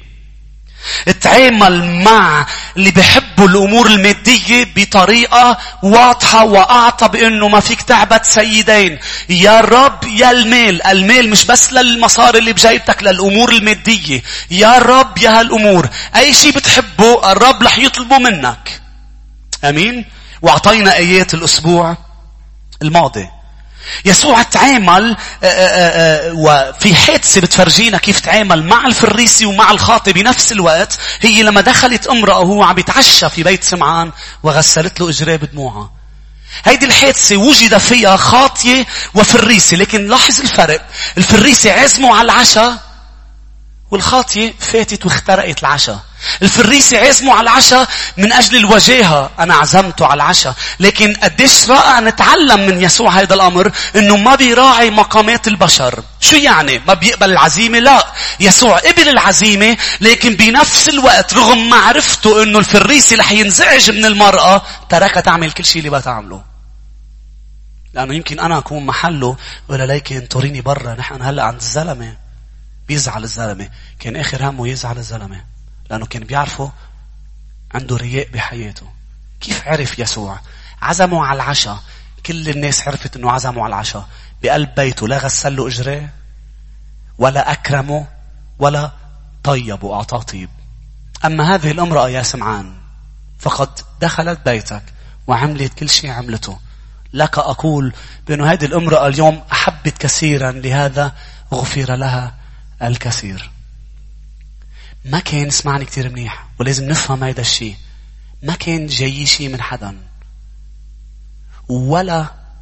تعامل مع اللي بيحبوا الامور المادية بطريقة واضحة، واعطى بانه ما فيك تعبد سيدين، يا الرب يا المال. المال مش بس للمصاري اللي بجايبتك، للامور المادية. يا الرب يا هالامور. اي شيء بتحبه الرب رح يطلبه منك. امين. واعطينا ايات الاسبوع الماضي. يسوع تعامل وفي حادثة بتفرجينا كيف تعامل مع الفريسي ومع الخاطئ بنفس الوقت. هي لما دخلت امرأة وهو عم يتعشى في بيت سمعان وغسلت له اجريه بدموعها. هيدي الحادثة وجد فيها خاطئ وفريسي، لكن لاحظ الفرق. الفريسي عزموا على العشاء، والخاطئة فاتت واخترقت العشاء. الفريسي عزموا على العشاء من أجل الوجاهة، أنا عزمته على العشاء. لكن قديش رائع نتعلم من يسوع هذا الأمر، إنه ما بيراعي مقامات البشر. شو يعني؟ ما بيقبل العزيمة؟ لا، يسوع قبل العزيمة، لكن بنفس الوقت رغم معرفته إنه الفريسي رح ينزعج من المرأة تركها تعمل كل شيء اللي بتعمله. لأنه يمكن أنا أكون محله ولا ليكن توريني برا، نحن هلأ عند الزلمة. بيزعل الزلمة. كان آخر همه يزعل الزلمة، لأنه كان بيعرفه عنده رياء بحياته. كيف عرف يسوع؟ عزموا على العشاء. كل الناس عرفت أنه عزموا على العشاء بقلب بيته. لا غسل له إجريه، ولا أكرمه، ولا طيبه أعطاه طيب. أما هذه الامرأة يا سمعان فقد دخلت بيتك وعملت كل شيء عملته. لك أقول بأنه هذه الامرأة اليوم أحبت كثيرا، لهذا غفر لها الكثير. ما كان، اسمعني كتير منيح ولازم نفهم هذا الشيء، ما كان جاي شيء من حدا، ولا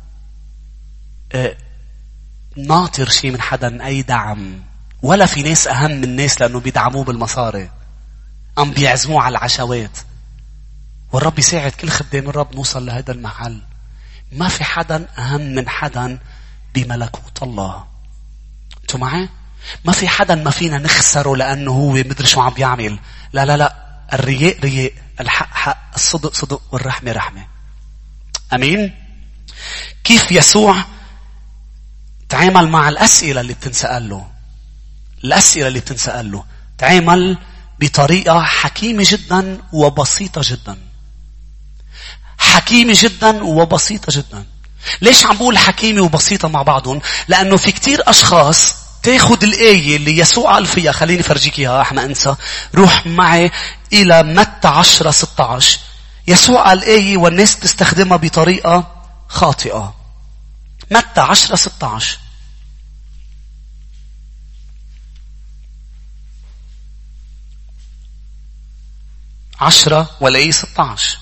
ناطر شيء من حدا، أي دعم. ولا في ناس أهم من الناس لأنه بيدعموه بالمصاري، أم بيعزموه على العشوات. والرب يساعد كل خدام الرب نوصل لهذا المحل. ما في حدا أهم من حدا بملكوت الله. انتوا معي؟ ما في حدا ما فينا نخسره لأنه هو مدري شو عم بيعمل. لا لا لا. الرياء رياء، الحق حق، الصدق صدق، والرحمة رحمة. أمين. كيف يسوع تعامل مع الأسئلة اللي بتنسأل له؟ الأسئلة اللي بتنسأل له تعامل بطريقة حكيمة جدا وبسيطة جدا. حكيمة جدا وبسيطة جدا. ليش عم بقول حكيمة وبسيطة مع بعضهم؟ لأنه في كتير أشخاص تاخد الآية اللي يسوع قال فيها. خليني فرجيك إياها أحنا أنسى. روح معي إلى متى 10:16. يسوع قال آية والناس تستخدمها بطريقة خاطئة. متى 10:16. 10 والآية 16.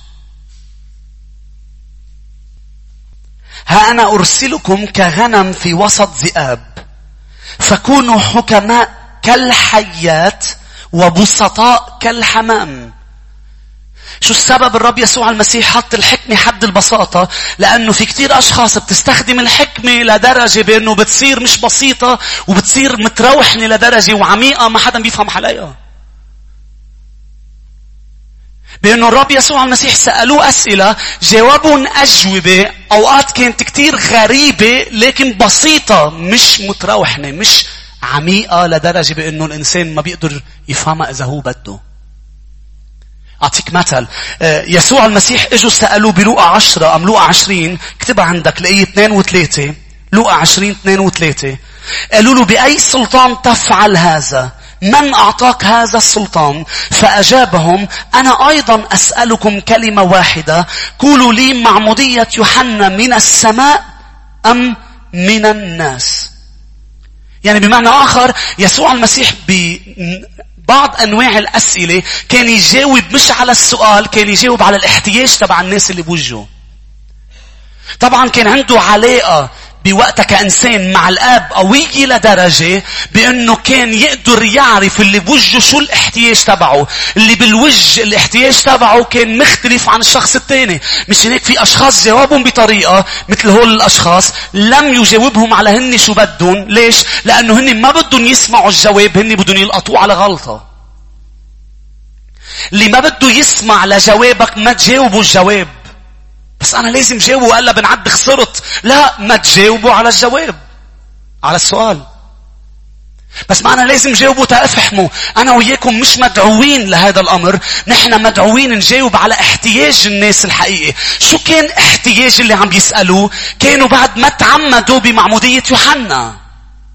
ها أنا أرسلكم كغنم في وسط ذئاب، فكونوا حكماء كالحيات وبسطاء كالحمام. شو السبب الرب يسوع المسيح حط الحكمة حد البساطة؟ لأنه في كتير أشخاص بتستخدم الحكمة لدرجة بأنه بتصير مش بسيطة، وبتصير متروحنة لدرجة وعميقة ما حدا بيفهم حلاقها. بأنه الرب يسوع المسيح سألوه أسئلة جاوبهم أجوبة أوقات كانت كتير غريبة لكن بسيطة، مش متروحنة، مش عميقة لدرجة بأنه الإنسان ما بيقدر يفهمها إذا هو بده. أعطيك مثل. يسوع المسيح اجوا سألوه بلوقا 10 أم لوقا 20، اكتبها عندك لقية 2 و3، لوقا 20 2 و3. قالوا له بأي سلطان تفعل هذا؟ من أعطاك هذا السلطان؟ فأجابهم أنا أيضا أسألكم كلمة واحدة، قولوا لي معمودية يوحنا من السماء أم من الناس؟ يعني بمعنى آخر يسوع المسيح بعض أنواع الأسئلة كان يجاوب مش على السؤال، كان يجاوب على الاحتياج تبع الناس اللي بوجهه. طبعا كان عنده علاقة بوقتها كإنسان مع الآب قوية لدرجة بأنه كان يقدر يعرف اللي بوجهه شو الاحتياج تبعه. اللي بالوجه الاحتياج تبعه كان مختلف عن الشخص الثاني. مش هيك في أشخاص جاوبهم بطريقة مثل هول الأشخاص لم يجاوبهم على هن شو بدهم. ليش؟ لأنه هن ما بدهم يسمعوا الجواب، هن بدهم يلقطوه على غلطة. اللي ما بده يسمع لجوابك ما تجاوبوا الجواب. بس أنا لازم جاوبه وقال بنعد خسرت. لا، ما تجاوبوا على الجواب، على السؤال. بس ما أنا لازم جاوبه تأفحمه. أنا وياكم مش مدعوين لهذا الأمر. نحن مدعوين نجاوب على احتياج الناس الحقيقي. شو كان احتياج اللي عم يسألوه؟ كانوا بعد ما تعمدوا بمعمودية يوحنا.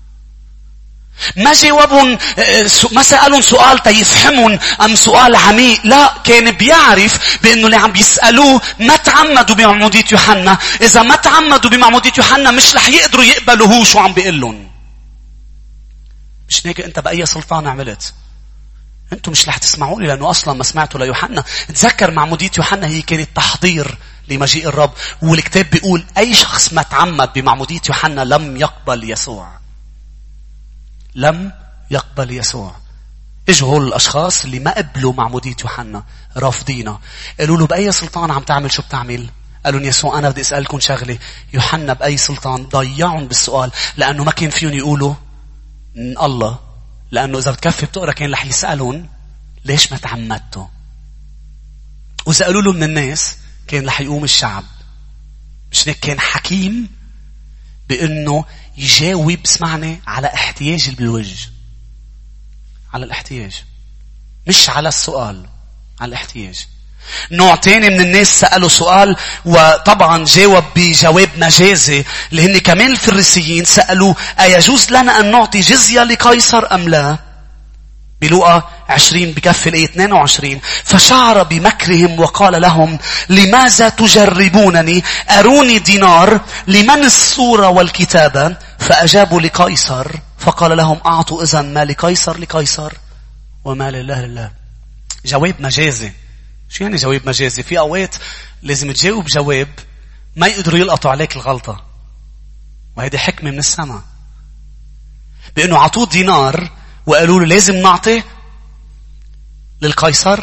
ما جاوبهم، ما سألهم سؤال تيفهمهم أم سؤال عميق. لا، كان بيعرف بأنه اللي عم بيسألوه ما تعمدوا بمعمودية يوحنا. إذا ما تعمدوا بمعمودية يوحنا مش رح يقدروا يقبلوا هو شو عم بيقلهم. مش هيك أنت بأي سلطان عملت؟ أنتم مش رح تسمعوني لأنه أصلا ما سمعتوا ليوحنا. تذكر معمودية يوحنا هي كانت تحضير لمجيء الرب. والكتاب بيقول أي شخص ما تعمد بمعمودية يوحنا لم يقبل يسوع. لم يقبل يسوع. اجوا هول الاشخاص اللي ما قبلوا معمودية يوحنا رافضينها. قالوا له بأي سلطان عم تعمل شو بتعمل؟ قالوا يسوع أنا بدي أسألكم شغلة. يوحنا بأي سلطان؟ ضيعهم بالسؤال لأنه ما كان فيهم يقولوا الله. لأنه إذا بتكفي بتقرأ كان رح يسألون ليش ما تعمدتوا. وإذا قالوا له من الناس كان رح يقوم الشعب. مش هيك كان حكيم بأنه يجاوب اسمعني على احتياج اللي بالوجه. على الاحتياج مش على السؤال، على الاحتياج. نوع تاني من الناس سألوا سؤال وطبعا جاوب بجواب مجازي اللي هن كمان الفريسيين. سألوا أيجوز لنا أن نعطي جزية لقيصر أم لا؟ بلوقا 20 بكفي الآية 22. فشعر بمكرهم وقال لهم لماذا تجربونني؟ أروني دينار. لمن الصورة والكتابة؟ فأجابوا لقيصر. فقال لهم أعطوا إذن ما لقيصر لقيصر وما لله لله. جواب مجازي. شو يعني جواب مجازي؟ في أوقات لازم تجاوب جواب ما يقدروا يلقطوا عليك الغلطة، وهذه حكمة من السماء. بأنه عطوه دينار وقالوا له لازم نعطي للقيصر.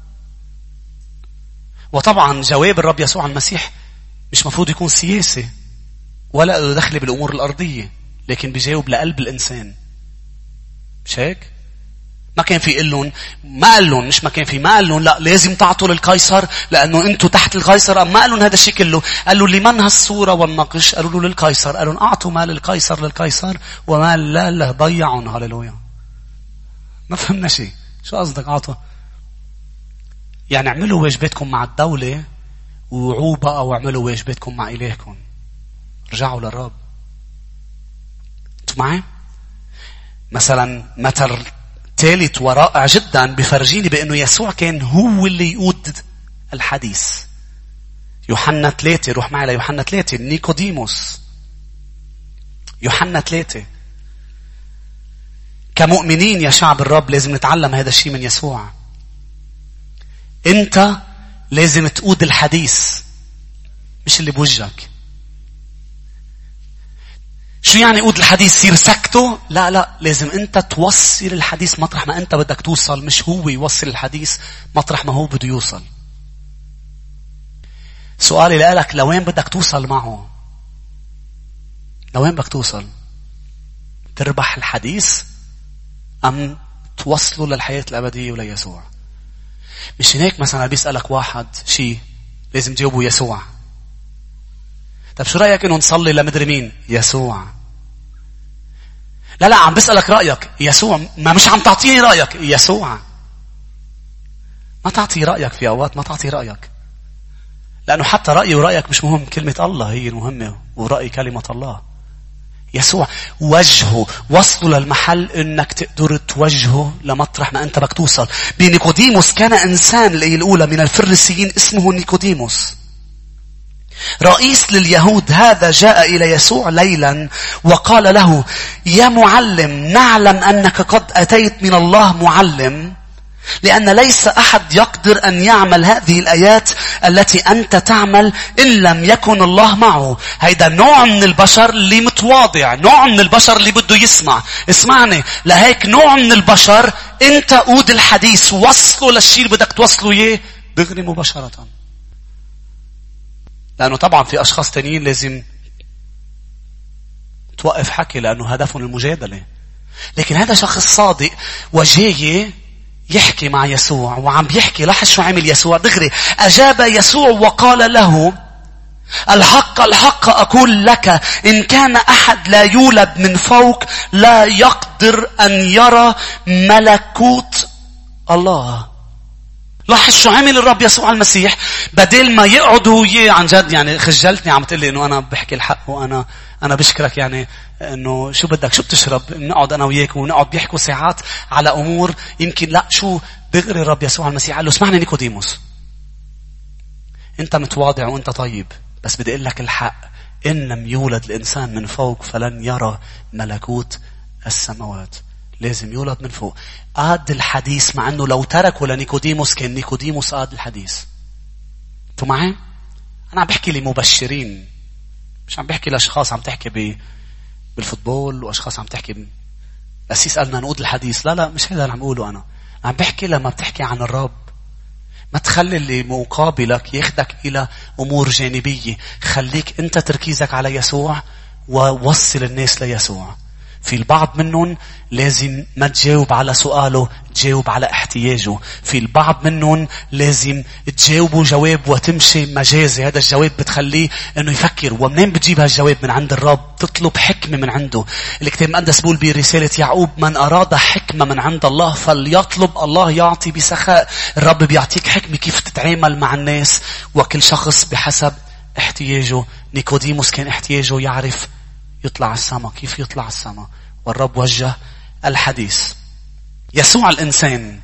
وطبعا جواب الرب يسوع المسيح مش مفروض يكون سياسي ولا له دخل بالأمور الأرضية، لكن بيجاوب لقلب الإنسان. مش هيك؟ ما كان في قلن، ما قالن، مش ما كان في، ما قالن لا لازم تعطوا للقيصر لأنه أنتوا تحت القيصر. ما قالن هذا الشيء كله. قالوا لمن هالصورة والنقش؟ قالوا له للقيصر. قالوا أعطوا ما للقيصر للقيصر وما لله ضيعون. هاللويا. ما فهمنا شيء. شو قصدك أعطوا؟ يعني اعملوا واجباتكم مع الدولة ووعوا بقى واعملوا واجباتكم مع إلهكم. رجعوا للرب. انتوا معي؟ مثلا مثل ثالث ورائع جدا بفرجيني بأنه يسوع كان هو اللي يقود الحديث. يوحنا 3، روح معي ليوحنا 3. نيكوديموس. يوحنا 3. كمؤمنين يا شعب الرب لازم نتعلم هذا الشيء من يسوع. انت لازم تقود الحديث مش اللي بوجهك. شو يعني قود الحديث؟ سير سكته؟ لا لا، لازم انت توصل الحديث مطرح ما انت بدك توصل، مش هو يوصل الحديث مطرح ما هو بده يوصل. سؤالي لك لوين بدك توصل معه؟ لوين بدك توصل؟ تربح الحديث أم توصلوا للحياة الأبدية وليسوع؟ مش هيك مثلا بيسألك واحد شيء لازم تجاوبه يسوع. طب شو رأيك انه نصلي لمدري مين؟ يسوع. لا عم بسألك رأيك. يسوع. ما مش عم تعطيني رأيك. يسوع. ما تعطي رأيك في أوقات، ما تعطي رأيك. لأنه حتى رأيي ورأيك مش مهم، كلمة الله هي المهمة ورأي كلمة الله. يسوع. وجهه. وصلوا للمحل انك تقدر توجهه لمطرح ما انت بدك توصل. بنيكوديموس كان انسان الأولى من الفريسيين اسمه نيكوديموس، رئيس لليهود. هذا جاء إلى يسوع ليلا وقال له: يا معلم، نعلم أنك قد أتيت من الله معلم، لأن ليس أحد يقدر أن يعمل هذه الآيات التي أنت تعمل إن لم يكن الله معه. هيدا نوع من البشر اللي متواضع، نوع من البشر اللي بده يسمع. اسمعني، لهيك نوع من البشر أنت قود الحديث، وصله للشيء اللي بدك توصله إياه دغري مباشرة. لأنه طبعا في أشخاص تانيين لازم توقف حكي لأنه هدفهم المجادلة. لكن هذا شخص صادق وجاي يحكي مع يسوع وعم بيحكي. لاحظ شو عمل يسوع دغري. أجاب يسوع وقال له: الحق الحق أقول لك، إن كان أحد لا يولد من فوق لا يقدر أن يرى ملكوت الله. لاحظ شو عمل الرب يسوع المسيح. بدل ما يقعدوا عن جد، يعني خجلتني عم تقول لي انه انا بحكي الحق وانا بشكرك، يعني انه شو بدك، شو بتشرب، نقعد انا وياك ونقعد بيحكوا ساعات على امور يمكن لا. شو دغري الرب يسوع المسيح قال له: اسمعني نيكوديموس، انت متواضع وانت طيب، بس بدي اقول لك الحق، ان لم يولد الانسان من فوق فلن يرى ملكوت السماوات. لازم يولد من فوق. قاد الحديث، مع انه لو تركوا لنيكوديموس كان نيكوديموس قاد الحديث. انتوا معي؟ انا عم بحكي لمبشرين، مش عم بحكي لاشخاص عم تحكي بالفوتبول واشخاص عم تحكي أسيس قالنا نقود الحديث. لا مش هذا اللي عم اقوله. انا عم بحكي لما بتحكي عن الرب ما تخلي اللي مقابلك ياخدك الى امور جانبية. خليك انت تركيزك على يسوع ووصل الناس ليسوع. في البعض منهم لازم ما تجاوب على سؤاله، تجاوب على احتياجه. في البعض منهم لازم تجاوبه جواب وتمشي مجازي. هذا الجواب بتخليه انه يفكر. ومنين بتجيب هالجواب؟ من عند الرب. تطلب حكمة من عنده. الكتاب المقدس بيقول برسالة يعقوب: من أراد حكمة من عند الله فليطلب، الله يعطي بسخاء. الرب بيعطيك حكمة كيف تتعامل مع الناس وكل شخص بحسب احتياجه. نيكوديموس كان احتياجه يعرف يطلع السما، كيف يطلع السما، والرب وجه الحديث. يسوع الإنسان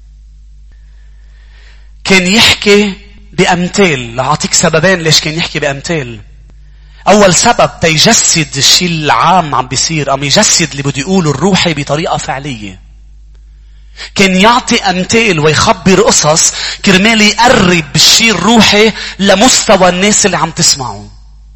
كان يحكي بأمثال. لأعطيك سببين ليش كان يحكي بأمثال. أول سبب تيجسد الشيء العام عم بيصير، أم يجسد اللي بده يقوله الروحي بطريقة فعلية. كان يعطي أمثال ويخبر قصص كرمال يقرب بالشيء الروحي لمستوى الناس اللي عم تسمعه.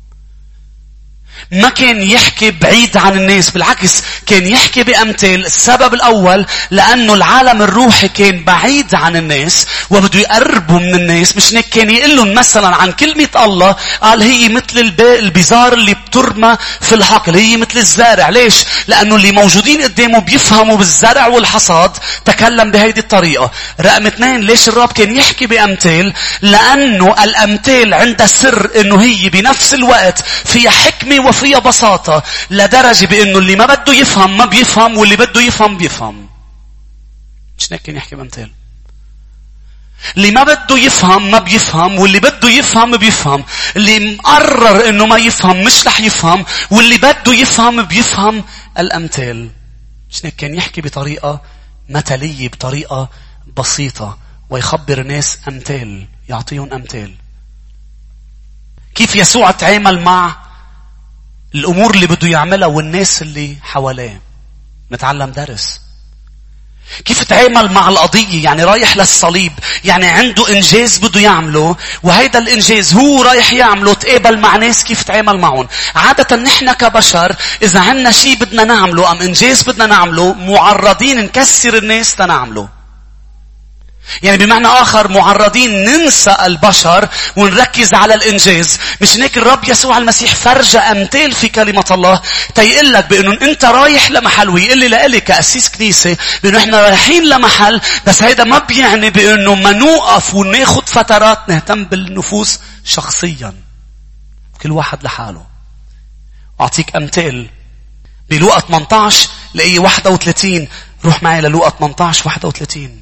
ما كان يحكي بعيد عن الناس، بالعكس كان يحكي بأمثال. السبب الأول لأنه العالم الروحي كان بعيد عن الناس وبده يقربوا من الناس. مش هيك كان يقول لهم مثلا عن كلمة الله، قال هي مثل البزار اللي بترمى في الحقل، هي مثل الزارع. ليش؟ لأنه اللي موجودين قدامه بيفهموا بالزرع والحصاد. تكلم بهيدي الطريقة. رقم 2، ليش الرب كان يحكي بأمثال؟ لأنه الأمثال عندها سر إنه هي بنفس الوقت فيها حكمة وفيها بساطة، لدرجة بأنه اللي ما بده يفهم ما بيفهم، واللي بده يفهم بيفهم. مش هيك كان يحكي بأمثال. اللي ما بده يفهم ما بيفهم، واللي بده يفهم بيفهم. اللي مقرر انه ما يفهم مش رح يفهم، واللي بده يفهم بيفهم الأمثال. مش هيك كان يحكي بطريقة مثلية، بطريقة بسيطة، ويخبر الناس أمثال، يعطيهم أمثال. كيف يسوع تعامل مع الأمور اللي بده يعملها والناس اللي حواليه. نتعلم درس. كيف تعامل مع القضية، يعني رايح للصليب، يعني عنده إنجاز بده يعمله، وهيدا الإنجاز هو رايح يعمله. تقابل مع ناس كيف تعامل معهم. عادة نحن كبشر إذا عنا شيء بدنا نعمله أم إنجاز بدنا نعمله، معرضين نكسر الناس تنعمله. يعني بمعنى آخر معرضين ننسى البشر ونركز على الإنجاز. مش هيك الرب يسوع المسيح فرج أمثال في كلمة الله تيقول لك بأنه أنت رايح لمحل، ويقول لي لإلي كأسيس كنيسة بأنه إحنا رايحين لمحل، بس هيدا ما بيعني بأنه ما نوقف وناخد فترات نهتم بالنفوس شخصيا، كل واحد لحاله. أعطيك أمثال بلوقا 18 لأي 31. روح معي للوقا 18:31.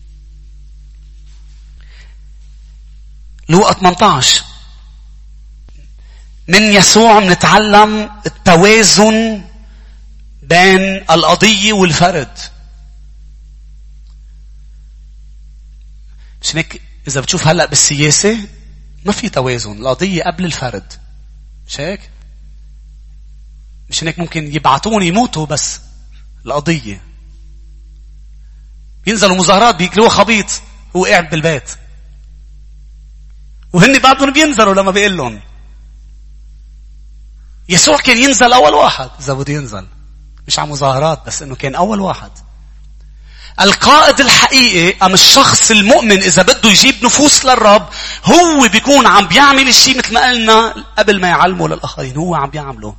لوقا 18. من يسوع نتعلم التوازن بين القضية والفرد. مش هيك إذا بتشوف هلأ بالسياسة ما في توازن، القضية قبل الفرد. مش هيك؟ مش هيك ممكن يبعتون يموتوا بس القضية. ينزلوا مظاهرات بيكلوه خبيط هو قاعد بالبيت، وهن بعضهم بينزلوا لما بيقول لهم. يسوع كان ينزل أول واحد إذا بده ينزل، مش على مظاهرات، بس إنه كان أول واحد. القائد الحقيقي أم الشخص المؤمن إذا بده يجيب نفوس للرب هو بيكون عم بيعمل الشيء مثل ما قلنا قبل ما يعلمه للآخرين، هو عم بيعمله.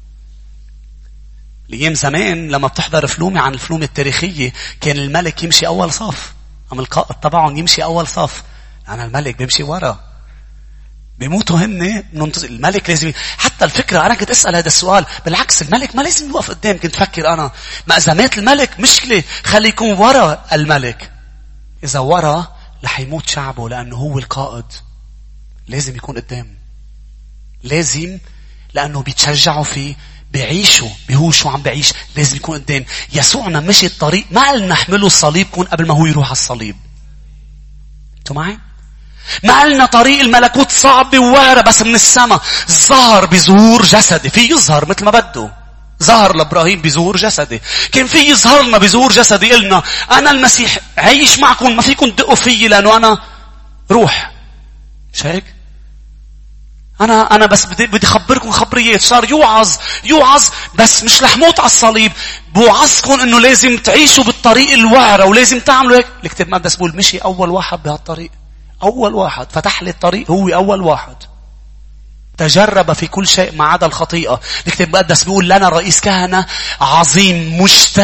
لأيام زمان لما بتحضر فلومة عن الفلومة التاريخية كان الملك يمشي أول صف، أم القائد طبعا يمشي أول صف، لأن الملك بيمشي ورا. بيموتوا هن الملك لازم حتى الفكرة. أنا كنت أسأل هذا السؤال، بالعكس الملك ما لازم يوقف قدام. كنت فكر أنا ما إذا مات الملك مشكلة، خلي يكون ورا الملك. إذا ورا رح يموت شعبه، لأنه هو القائد. لازم يكون قدام، لازم، لأنه بيتشجعوا فيه، بيعيشوا بهو شو عم بعيش، لازم يكون قدام. يسوعنا مشي الطريق، ما قلنا نحمله الصليب كون قبل ما هو يروح على الصليب. انتوا معي؟ ما قلنا طريق الملكوت صعب ووهرة بس من السماء. ظهر بظهور جسدي، في يظهر مثل ما بده. ظهر لإبراهيم بظهور جسدي، كان في يظهر لنا بظهور جسدي. قلنا أنا المسيح عايش معكم، ما فيكم تدقوا فيي لأنه أنا روح. مش هيك؟ أنا بس بدي أخبركم خبريات. صار يوعظ بس مش رح موت على الصليب. بوعظكم إنه لازم تعيشوا بالطريق الوعرة ولازم تعملوا هيك. الكتاب المقدس بيقول مشي أول واحد بهالطريق، أول واحد فتح لي الطريق، هو أول واحد. تجرب في كل شيء ما عدا الخطيئة. الكتاب المقدس بيقول لنا رئيس كهنة عظيم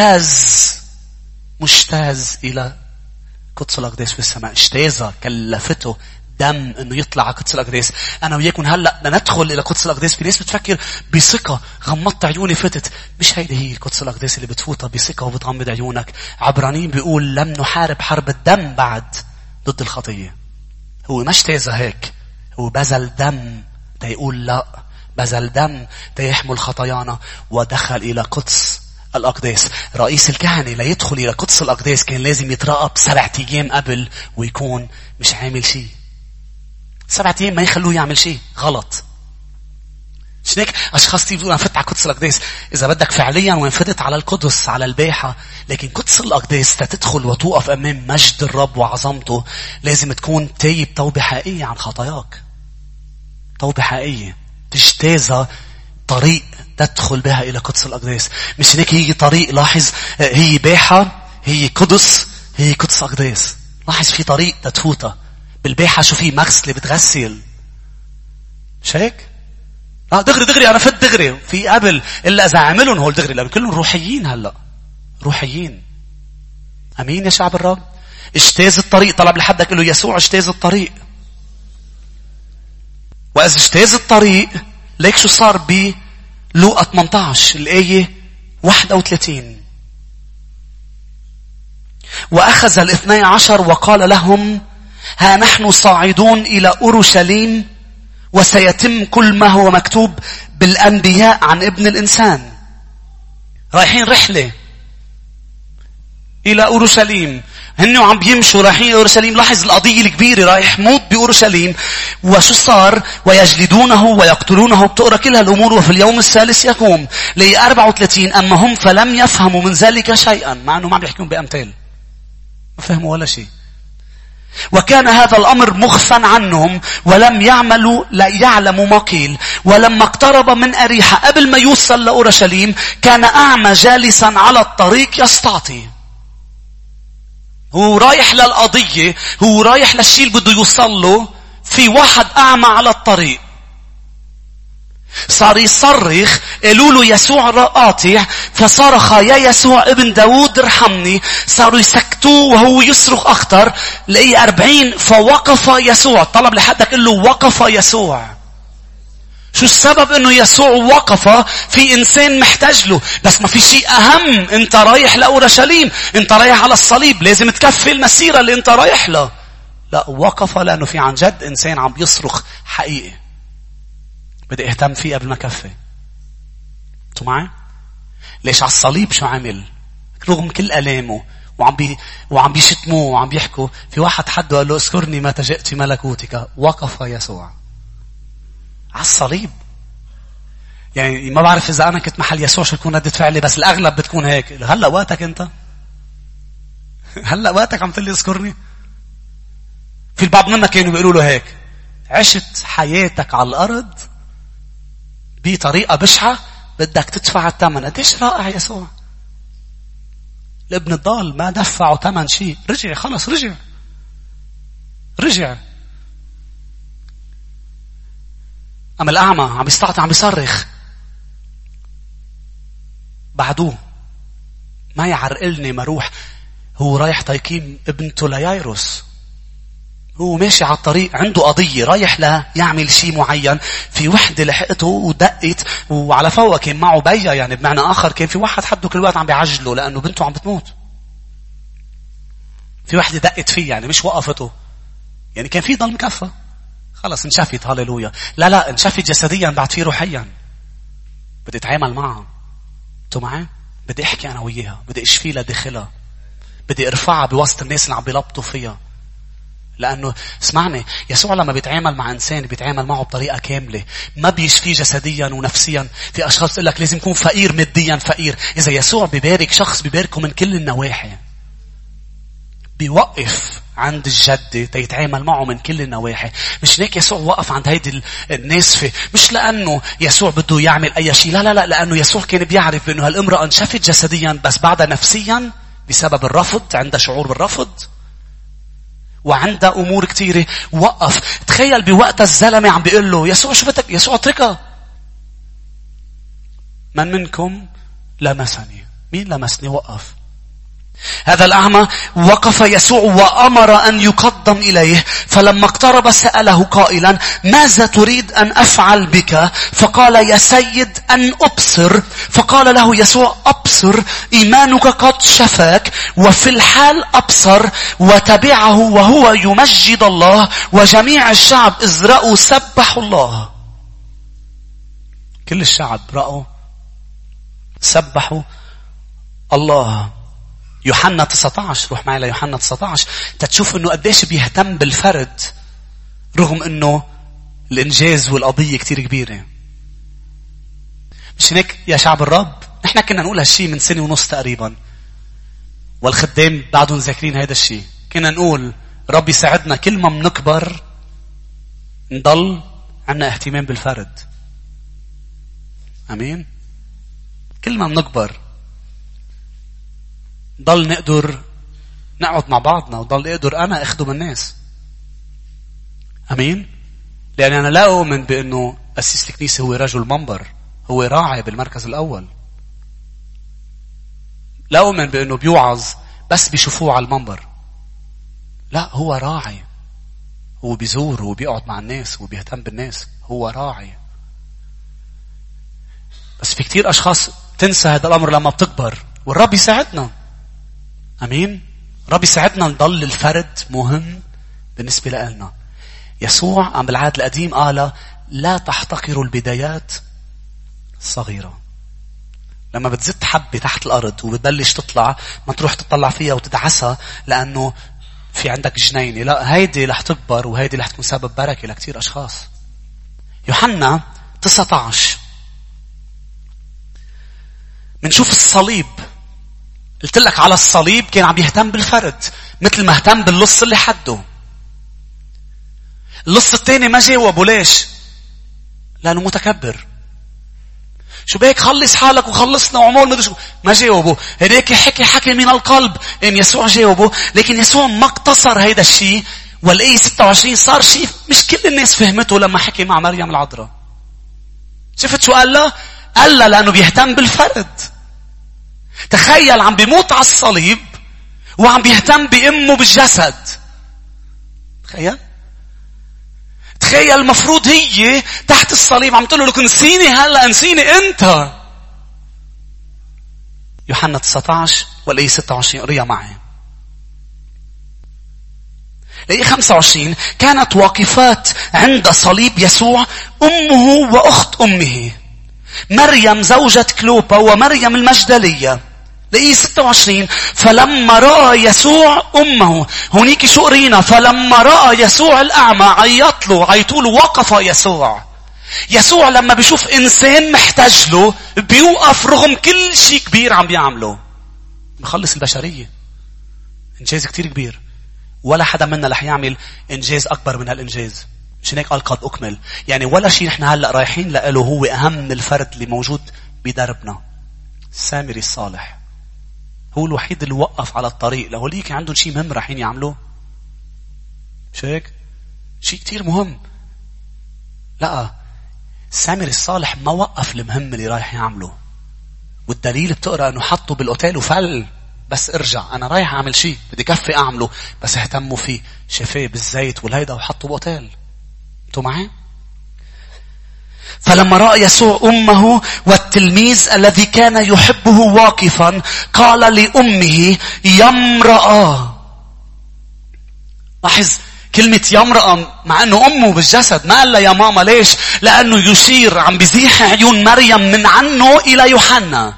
مجتاز إلى قدس الأقداس في السماء. اجتازة، كلفته دم انه يطلع على قدس الأقداس. انا وياكم هلا بدنا ندخل الى قدس الأقداس. في ناس بتفكر بثقه، غمضت عيوني فتت. مش هيدي هي قدس الأقداس اللي بتفوتها بثقه وبتغمض عيونك. عبرانيين بيقول لم نحارب حرب الدم بعد ضد الخطيه. هو مش تازه هيك، هو بذل دم تيقول لا، بذل دم تيحمل خطايانا ودخل الى قدس الأقداس. رئيس الكهنة لا يدخل الى قدس الأقداس كان لازم يتراقب 7 أيام قبل ويكون مش عامل شيء. 7 أيام ما يخلوه يعمل شيء غلط. مش هيك أشخاص تيجوا أنا فت على قدس الأقداس. إذا بدك فعليا وين فتت على القدس على الباحة، لكن قدس الأقداس تدخل وتوقف أمام مجد الرب وعظمته لازم تكون تايب توبة حقيقية عن خطاياك. توبة حقيقية تجتاز طريق تدخل بها إلى قدس الأقداس. مش هيك هي طريق. لاحظ هي باحة، هي قدس، هي قدس أقداس. لاحظ في طريق تتفوتها. بالباحة شو في مغسلة بتغسل. مش هيك؟ دغري أنا فت دغري في قبل إلا إذا عملون هول دغري، لأن كلهم روحيين. هلأ روحيين. أمين يا شعب الرب. اجتاز الطريق. طلب لحدك قل له يسوع اجتاز الطريق. وإذا اجتاز الطريق ليك شو صار بلوقا 18 الآية 31. وأخذ 12 وقال لهم ها نحن صاعدون إلى أورشليم وسيتم كل ما هو مكتوب بالأنبياء عن ابن الإنسان. رايحين رحلة إلى أورشليم. هن عم بيمشوا رايحين أورشليم. لاحظ القضية الكبيرة، رايح موت بأورشليم. وشو صار؟ ويجلدونه ويقتلونه. بتقرأ كل هالأمور. وفي اليوم الثالث يقوم. لي 34. أما هم فلم يفهموا من ذلك شيئا، مع أنه ما عم بيحكيهم بأمثال، ما فهموا ولا شيء. وكان هذا الأمر مخفى عنهم ولم يعلموا ما قيل. ولما اقترب من أريحة قبل ما يوصل لأورشليم كان أعمى جالسا على الطريق يستعطي. هو رايح للقضية، هو رايح للشيء اللي بده يوصل له. في واحد أعمى على الطريق صار يصرخ، قالوا له يسوع قاطع، فصرخ يا يسوع ابن داود ارحمني. صاروا يسكتوه وهو يصرخ أكتر، لقي 40. فوقف يسوع. طلب لحدك قل له وقف يسوع. شو السبب انه يسوع وقف؟ في انسان محتاج له. بس ما في شيء اهم. انت رايح لأورشليم، انت رايح على الصليب، لازم تكفي المسيرة اللي انت رايح له. لا، وقف لانه في عن جد انسان عم بيصرخ حقيقي، بدي اهتم فيه قبل ما كفي. انتوا معي؟ ليش على الصليب شو عمل؟ رغم كل الامه وعم بيشتموه وعم بيحكوا، في واحد حده قال له اذكرني متى جئت في ملكوتك. وقف يسوع على الصليب. يعني ما بعرف اذا انا كنت محل يسوع شو تكون ردة فعلي، بس الاغلب بتكون هيك. هلا وقتك انت؟ هلا وقتك عم تقول اذكرني؟ في البعض منا كانوا بيقولوا له هيك: عشت حياتك على الارض بطريقة بشعة، بدك تدفع الثمن. قديش رائع يسوع. الابن الضال ما دفعوا ثمن شيء، رجع خلص، رجع. أما الأعمى عم يستعطي، عم يصرخ، بعدوه ما يعرقلني مروح. هو رايح تيقيم ابنته ليايروس. هو ماشي على الطريق، عنده قضية، رايح يعمل شيء معين. في وحدة لحقته ودقت، وعلى فوق كان معه بيا. يعني بمعنى آخر كان في واحد حده كل وقت عم بيعجله لأنه بنته عم بتموت. في وحدة دقت فيه، يعني مش وقفته، يعني كان في ضل مكفى. خلص انشفت، هاليلويا. لا انشفت جسديا، بعد فيه روحيا. بدي اتعامل معها. انتوا معي؟ بدي احكي انا وياها، بدي اشفي لها داخلها، بدي ارفعها بوسط الناس اللي عم بيلبطوا فيها. لأنه اسمعني، يسوع لما بيتعامل مع إنسان بيتعامل معه بطريقة كاملة، ما بيشفيه جسديا ونفسيا. في أشخاص تقول لك لازم يكون فقير ماديا فقير. إذا يسوع بيبارك شخص بيباركه من كل النواحي. بيوقف عند الجدة تيتعامل معه من كل النواحي. مش هيك يسوع وقف عند هيدي الناسفة، مش لأنه يسوع بده يعمل أي شيء، لا لأنه يسوع كان بيعرف بأنه هالامرأة انشفت جسديا بس بعدها نفسيا بسبب الرفض، عندها شعور بالرفض وعندها أمور كتيرة. وقف. تخيل بوقت الزلمة عم بيقول له يسوع شو بدك؟ يسوع اتركها. من منكم لمسني؟ مين لمسني؟ وقف. هذا الأعمى وقف يسوع وأمر أن يقدم إليه. فلما اقترب سأله قائلا: ماذا تريد أن أفعل بك؟ فقال: يا سيد أن أبصر. فقال له يسوع: أبصر، إيمانك قد شفاك. وفي الحال أبصر، وتبعه وهو يمجد الله. وجميع الشعب إذ رأوا سبحوا الله. كل الشعب رأوا سبحوا الله. يوحنا 19، روح معي ليوحنا 19 تتشوف انه قديش بيهتم بالفرد رغم انه الانجاز والقضية كتير كبيرة. مش هيك يا شعب الرب؟ نحن كنا نقول هالشي من سنة ونص تقريبا، والخدام بعدهم ذاكرين هذا الشي. كنا نقول رب يساعدنا كل ما منكبر نضل عنا اهتمام بالفرد. امين. كل ما منكبر ضل نقدر نقعد مع بعضنا، وضل نقدر أنا أخدم الناس. أمين. لأن أنا لا أؤمن بأنه أسيس الكنيسة هو رجل منبر، هو راعي بالمركز الأول. لا أؤمن بأنه بيوعظ بس بيشوفوه على المنبر. لا، هو راعي، هو بيزور وبيقعد مع الناس وبيهتم بالناس، هو راعي. بس في كتير أشخاص تنسى هذا الأمر لما بتكبر، والرب يساعدنا. أمين. رب يساعدنا نضل الفرد مهم بالنسبة لنا. يسوع عم بالعهد القديم قال: لا تحتقروا البدايات الصغيرة. لما بتزت حبة تحت الأرض وبتبلش تطلع، ما تروح تطلع فيها وتدعسها لأنه في عندك جنينة. لا، هيدي رح تكبر وهيدي رح تكون سبب بركة لكتير أشخاص. يوحنا 19 منشوف الصليب. قلت لك على الصليب كان عم يهتم بالفرد مثل ما اهتم باللص اللي حده. اللص الثاني ما جاوبه. ليش؟ لأنه متكبر. شو بيك خلص حالك وخلصنا وعمول مدري شو. ما جاوبوا. هديك حكي من القلب. يسوع جاوبه. لكن يسوع ما اقتصر هيدا الشيء. والآية 26 صار شيء مش كل الناس فهمته لما حكي مع مريم العذراء. شفت شو قال له؟ قال له لأنه بيهتم بالفرد. تخيل عم بيموت على الصليب وعم بيهتم بأمه بالجسد. تخيل المفروض هي تحت الصليب عم تقول له لك انسيني هلا، انسيني انت. يوحنا 19 والآية 26 قريها معي. الآية 25 كانت واقفات عند صليب يسوع أمه وأخت أمه مريم زوجة كلوبا ومريم المجدلية. الآية 26 فلما رأى يسوع أمه. هونيك شو قرينا؟ فلما رأى يسوع الأعمى عيطوا له وقف يسوع. يسوع لما بيشوف إنسان محتاج له بيوقف رغم كل شيء كبير عم بيعمله. مخلص البشرية. إنجاز كتير كبير. ولا حدا منا رح يعمل إنجاز أكبر من هالإنجاز. مش هيك قال قد أكمل. يعني ولا شيء نحن هلأ رايحين لقاله هو أهم من الفرد اللي موجود بدربنا. السامري الصالح هو الوحيد اللي وقف على الطريق. لو ليك عندهم شيء مهم رايحين يعملوه. مش هيك؟ شيء كتير مهم. لا، السامري الصالح ما وقف المهم اللي رايح يعمله. والدليل بتقرأ أنه حطه بالأوتيل وفل. بس ارجع، أنا رايح أعمل شيء بدي كفي أعمله، بس اهتموا فيه، شفاه بالزيت والهيدا وحطه بأوتيل. انتوا معي؟ فلما رأى يسوع أمه والتلميذ الذي كان يحبه واقفا قال لأمه يا امرأة. لاحظ كلمة يا امرأة مع أنه أمه بالجسد. ما قال يا ماما. ليش؟ لأنه يشير عم بزيح عيون مريم من عنه إلى يوحنا.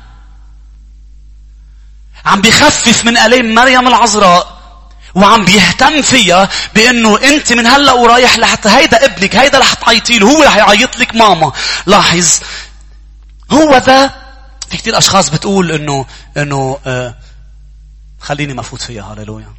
عم بيخفف من آلام مريم العذراء وعم بيهتم فيها بأنه أنت من هلأ ورايح لحتى هيدا ابنك، هيدا رح تعيطي له، هو رح يعيط لك ماما. لاحظ هو ذا. في كتير أشخاص بتقول إنه خليني مفوت فيها. هاليلويا.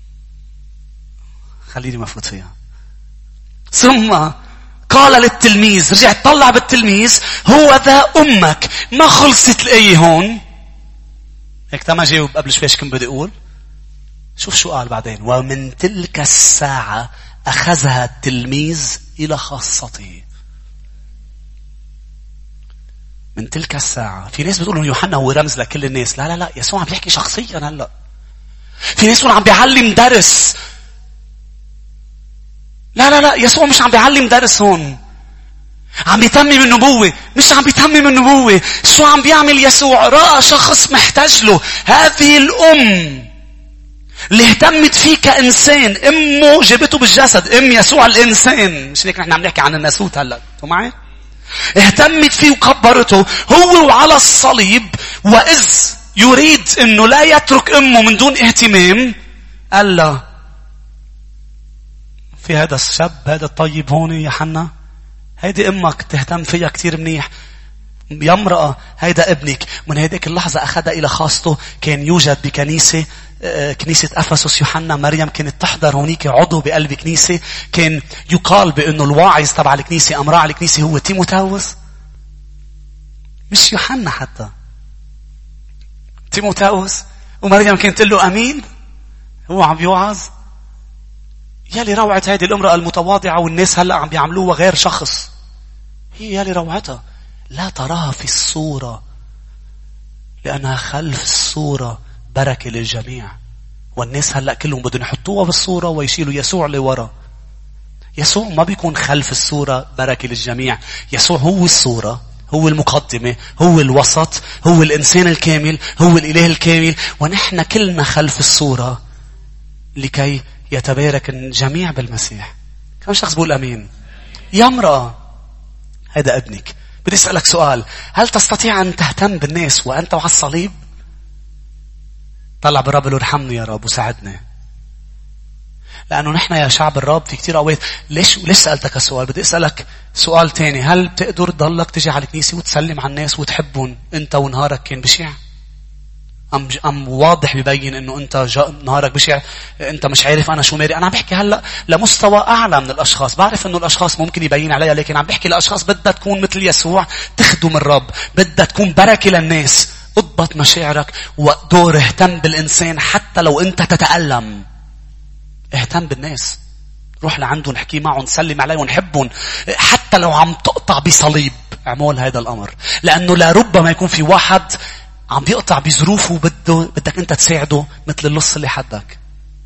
خليني مفوت فيها. ثم قال للتلميذ، رجع تطلع بالتلميذ، هو ذا أمك. ما خلصت الآية هون. هيك تما جاوب قبل شوي كم بدي أقول. شوف شو قال بعدين. ومن تلك الساعة أخذها التلميذ إلى خاصته. من تلك الساعة. في ناس بتقول إنه يوحنا هو رمز لكل الناس. لا لا لا، يسوع عم بيحكي شخصيا هلا. في ناس عم بيعلم درس. لا لا لا، يسوع مش عم بيعلم درس هون. عم بيتمم النبوة. مش عم بيتمم النبوة. شو عم بيعمل يسوع؟ رأى شخص محتاج له. هذه الأم اللي اهتمت فيه كإنسان. أمه جابته بالجسد. أم يسوع الإنسان. مش هيك نحن عم نحكي عن الناسوت هلا. انتوا معي؟ اهتمت فيه وكبرته هو وعلى الصليب. وإذ يريد أنه لا يترك أمه من دون اهتمام قال له في هذا الشاب هذا الطيب هون يا حنا، هيدي أمك تهتم فيها كتير منيح. يا امرأة هيدا ابنك. من هيديك اللحظة أخذها إلى خاصته. كان يوجد بكنيسة كنيسة أفسس يوحنا. مريم كانت تحضر هونيك عضو بقلب كنيسة. كان يقال بأنه الواعظ تبع الكنيسة أمراء الكنيسة هو تيموثاوس. مش يوحنا حتى. تيموثاوس. ومريم كانت تقول له أمين. هو عم بيوعظ. يالي روعة هذه الامرأة المتواضعة والناس هلأ عم بيعملوها غير شخص. هي يالي روعتها. لا تراها في الصورة لأنها خلف الصورة بركة للجميع. والناس هلأ كلهم بدهم يحطوها بالصورة ويشيلوا يسوع لورا. يسوع ما بيكون خلف الصورة بركة للجميع. يسوع هو الصورة، هو المقدمة، هو الوسط، هو الإنسان الكامل، هو الإله الكامل. ونحن كلنا خلف الصورة لكي يتبارك الجميع بالمسيح. كم شخص بقول أمين؟ يا امرأة هذا ابنك. بدي أسألك سؤال. هل تستطيع أن تهتم بالناس وأنت على الصليب؟ طلع بالرب له ارحمني يا رب وساعدنا. لأنه نحن يا شعب الرب في كتير أوقات. ليش سألتك السؤال؟ بدي أسألك سؤال تاني. هل بتقدر تضلك تجي على الكنيسة وتسلم على الناس وتحبهم أنت ونهارك كان بشع؟ أم واضح بيبين إنه أنت نهارك بشع، أنت مش عارف أنا شو ماري. أنا عم بحكي هلأ لمستوى أعلى من الأشخاص. بعرف إنه الأشخاص ممكن يبين عليها، لكن عم بحكي لأشخاص بدها تكون مثل يسوع، تخدم الرب، بدها تكون بركة للناس. اضبط مشاعرك ودور، اهتم بالإنسان حتى لو أنت تتألم. اهتم بالناس، روح لعندهم، نحكي معهم، نسلم عليهم، نحبهم، حتى لو عم تقطع بصليب. اعمل هذا الأمر، لأنه لربما يكون في واحد عم بيقطع بظروفه بدك أنت تساعده، مثل اللص اللي حدك.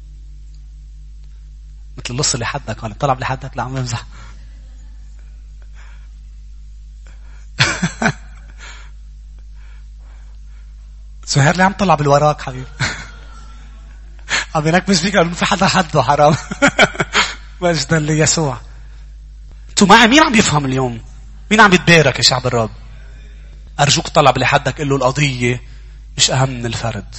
مثل اللص اللي حدك، أنا طلع لحدك، لا عم بمزح. سهير اللي عم طلع بالوراك حبيبي. عم ينكبس فيك قالوا في حدا حده حرام. مجدا ليسوع. انتو معي؟ مين عم يفهم اليوم؟ مين عم يتبارك يا شعب الرب؟ أرجوك طلع باللي حدك، قل له القضية مش أهم من الفرد،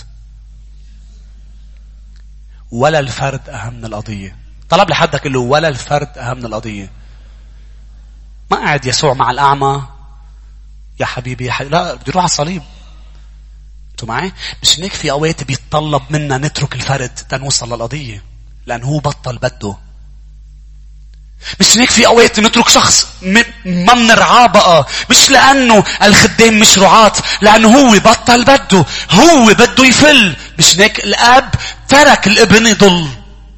ولا الفرد أهم من القضية. طلع لحدك قل له ولا الفرد أهم من القضية. ما قاعد يسوع مع الأعمى يا حبيبي يا حبيبي، لا بدي روح على الصليب. انتو معي؟ مش هيك في أوقات بيتطلب منا نترك الفرد تنوصل للقضية، لأن هو بطل بده. مش هيك في أوقات نترك شخص ما منرعاه بقى، مش لأنه الخدام مش رعاة، لأنه هو بطل بده، هو بده يفل. مش هيك الأب ترك الابن يضل،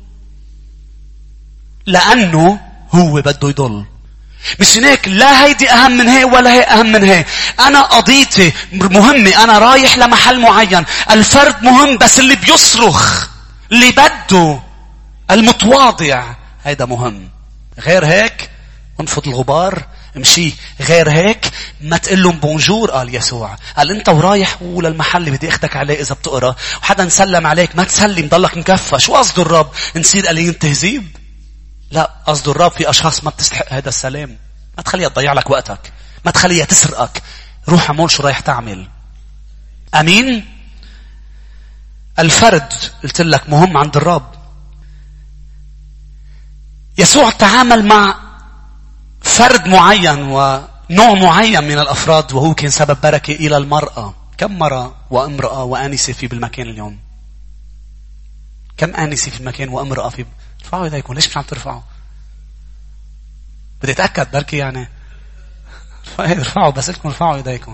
لأنه هو بده يضل. مش هيك لا هيدي أهم من هي ولا هي أهم من هي. أنا قضيتي مهمة، أنا رايح لمحل معين. الفرد مهم، بس اللي بيصرخ، اللي بده، المتواضع، هيدا مهم. غير هيك انفض الغبار، امشي. غير هيك ما تقول لهم بونجور. قال يسوع، قال انت ورايح للمحل اللي بدي اخدك عليه اذا بتقرا وحدا نسلم عليك ما تسلم، ضلك مكفى. شو قصده الرب؟ نصير قليلين تهذيب؟ لا، قصده الرب في اشخاص ما بتستحق هذا السلام. ما تخليها تضيع لك وقتك، ما تخليها تسرقك. روح اعمل شو رايح تعمل. امين. الفرد قلت لك مهم عند الرب. يسوع تعامل مع فرد معين ونوع معين من الأفراد، وهو كان سبب بركة إلى المرأة. كم مرة وامرأة وآنسة في بالمكان اليوم؟ كم آنسة في المكان وامرأة في؟ ارفعوا يديكم. ليش مش عم ترفعوا؟ بدي أتأكد بركي يعني. ارفعوا، بس لكم ارفعوا يديكم.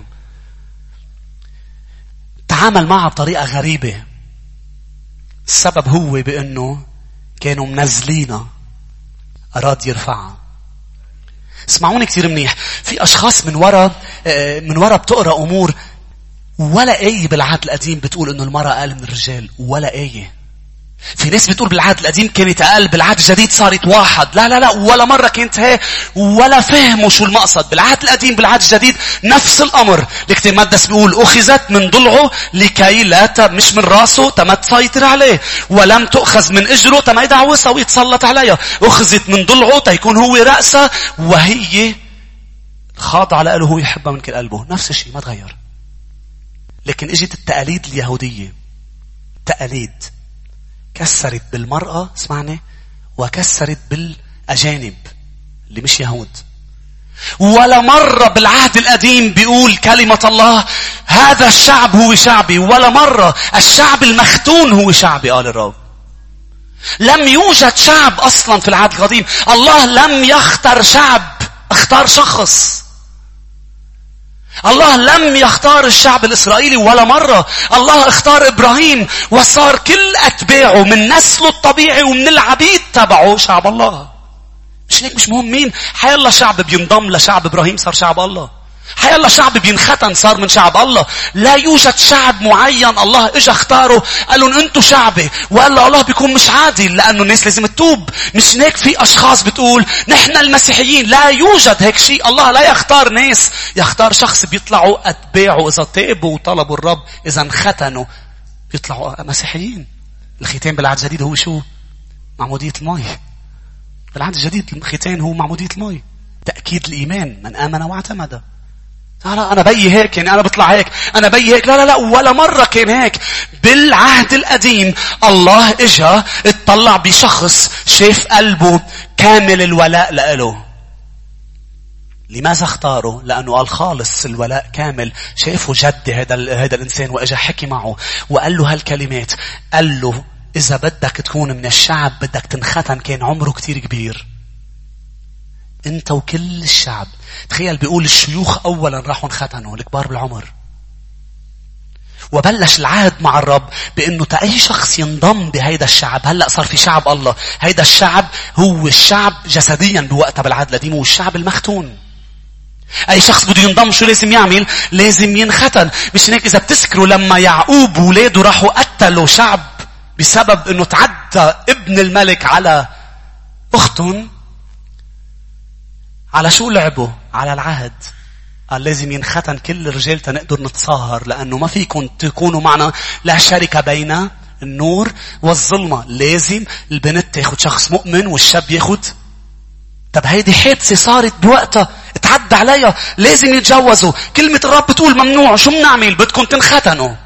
تعامل معها بطريقة غريبة. السبب هو بأنه كانوا منزلينه، أراد يرفعها. اسمعوني كتير منيح. في أشخاص من وراء بتقرأ أمور ولا آية بالعهد القديم بتقول إنه المرأة أقل من الرجال، ولا آية. في ناس بتقول بالعهد القديم كانت أقل، بالعهد الجديد صارت واحد. لا لا لا، ولا مرة كانت هي، ولا فهموا شو المقصد. بالعهد القديم بالعهد الجديد نفس الأمر. الكتاب المقدس بيقول أخذت من ضلعه لكي لا مش من راسه تما تسيطر عليه، ولم تؤخذ من إجره تما يدعوسها ويتسلط عليها. أخذت من ضلعه تيكون هو رأسه، وهي خاضعة له، هو يحبها من كل قلبه. نفس الشيء ما تغير. لكن اجت التقاليد اليهودية، تقاليد كسرت بالمرأة، اسمعني، وكسرت بالأجانب اللي مش يهود. ولا مرة بالعهد القديم بيقول كلمة الله هذا الشعب هو شعبي، ولا مرة الشعب المختون هو شعبي. قال الرب لم يوجد شعب أصلا في العهد القديم. الله لم يختار شعب، اختار شخص. الله لم يختار الشعب الإسرائيلي ولا مرة. الله اختار إبراهيم وصار كل أتباعه من نسله الطبيعي ومن العبيد تبعه شعب الله. مش هيك؟ مش مهم مين. حيالله شعب بينضم لشعب إبراهيم صار شعب الله. حيالله شعب بينختن صار من شعب الله. لا يوجد شعب معين الله اجا اختاره قال لهم انتوا شعبي، وقال له الله بيكون مش عادل لانه الناس لازم تتوب. مش هيك في اشخاص بتقول نحن المسيحيين. لا يوجد هيك شيء. الله لا يختار ناس، يختار شخص بيطلعوا اتباعه اذا تابوا وطلبوا الرب، اذا انختنوا بيطلعوا مسيحيين. الختان بالعهد الجديد هو شو؟ معمودية الماء. بالعهد الجديد الختان هو معمودية الماء، تأكيد الإيمان، من آمن واعتمد. لا أنا بي هيك، يعني أنا بطلع هيك، أنا بي هيك. لا لا لا، ولا مرة كان هيك. بالعهد القديم الله إجا اتطلع بشخص شاف قلبه كامل الولاء لإله. لماذا اختاره؟ لأنه قال خالص الولاء كامل. شايفه جد هذا الإنسان وإجا حكي معه وقال له هالكلمات. قال له إذا بدك تكون من الشعب بدك تنختن. كان عمره كتير كبير. انت وكل الشعب. تخيل بيقول الشيوخ أولا راحوا انختنوا، الكبار بالعمر. وبلش العهد مع الرب بأنه تأي شخص ينضم بهيدا الشعب. هلأ صار في شعب الله. هيدا الشعب هو الشعب جسديا بوقتها بالعهد القديم، هو الشعب المختون. أي شخص بده ينضم شو لازم يعمل؟ لازم ينختن. مش هيك إذا بتذكروا لما يعقوب وولاده راحوا قتلوا شعب بسبب أنه تعدى ابن الملك على أختهم، على شو لعبوا؟ على العهد. قال لازم ينختن كل الرجال تنقدر نتصاهر، لأنه ما فيكم تكونوا معنا لا شركة بين النور والظلمة. لازم البنت تاخد شخص مؤمن والشاب ياخد. طب هيدي حادثة صارت بوقتها، اتعدى عليها، لازم يتجوزوا. كلمة الرب بتقول ممنوع. شو بنعمل؟ بدكم تنختنوا.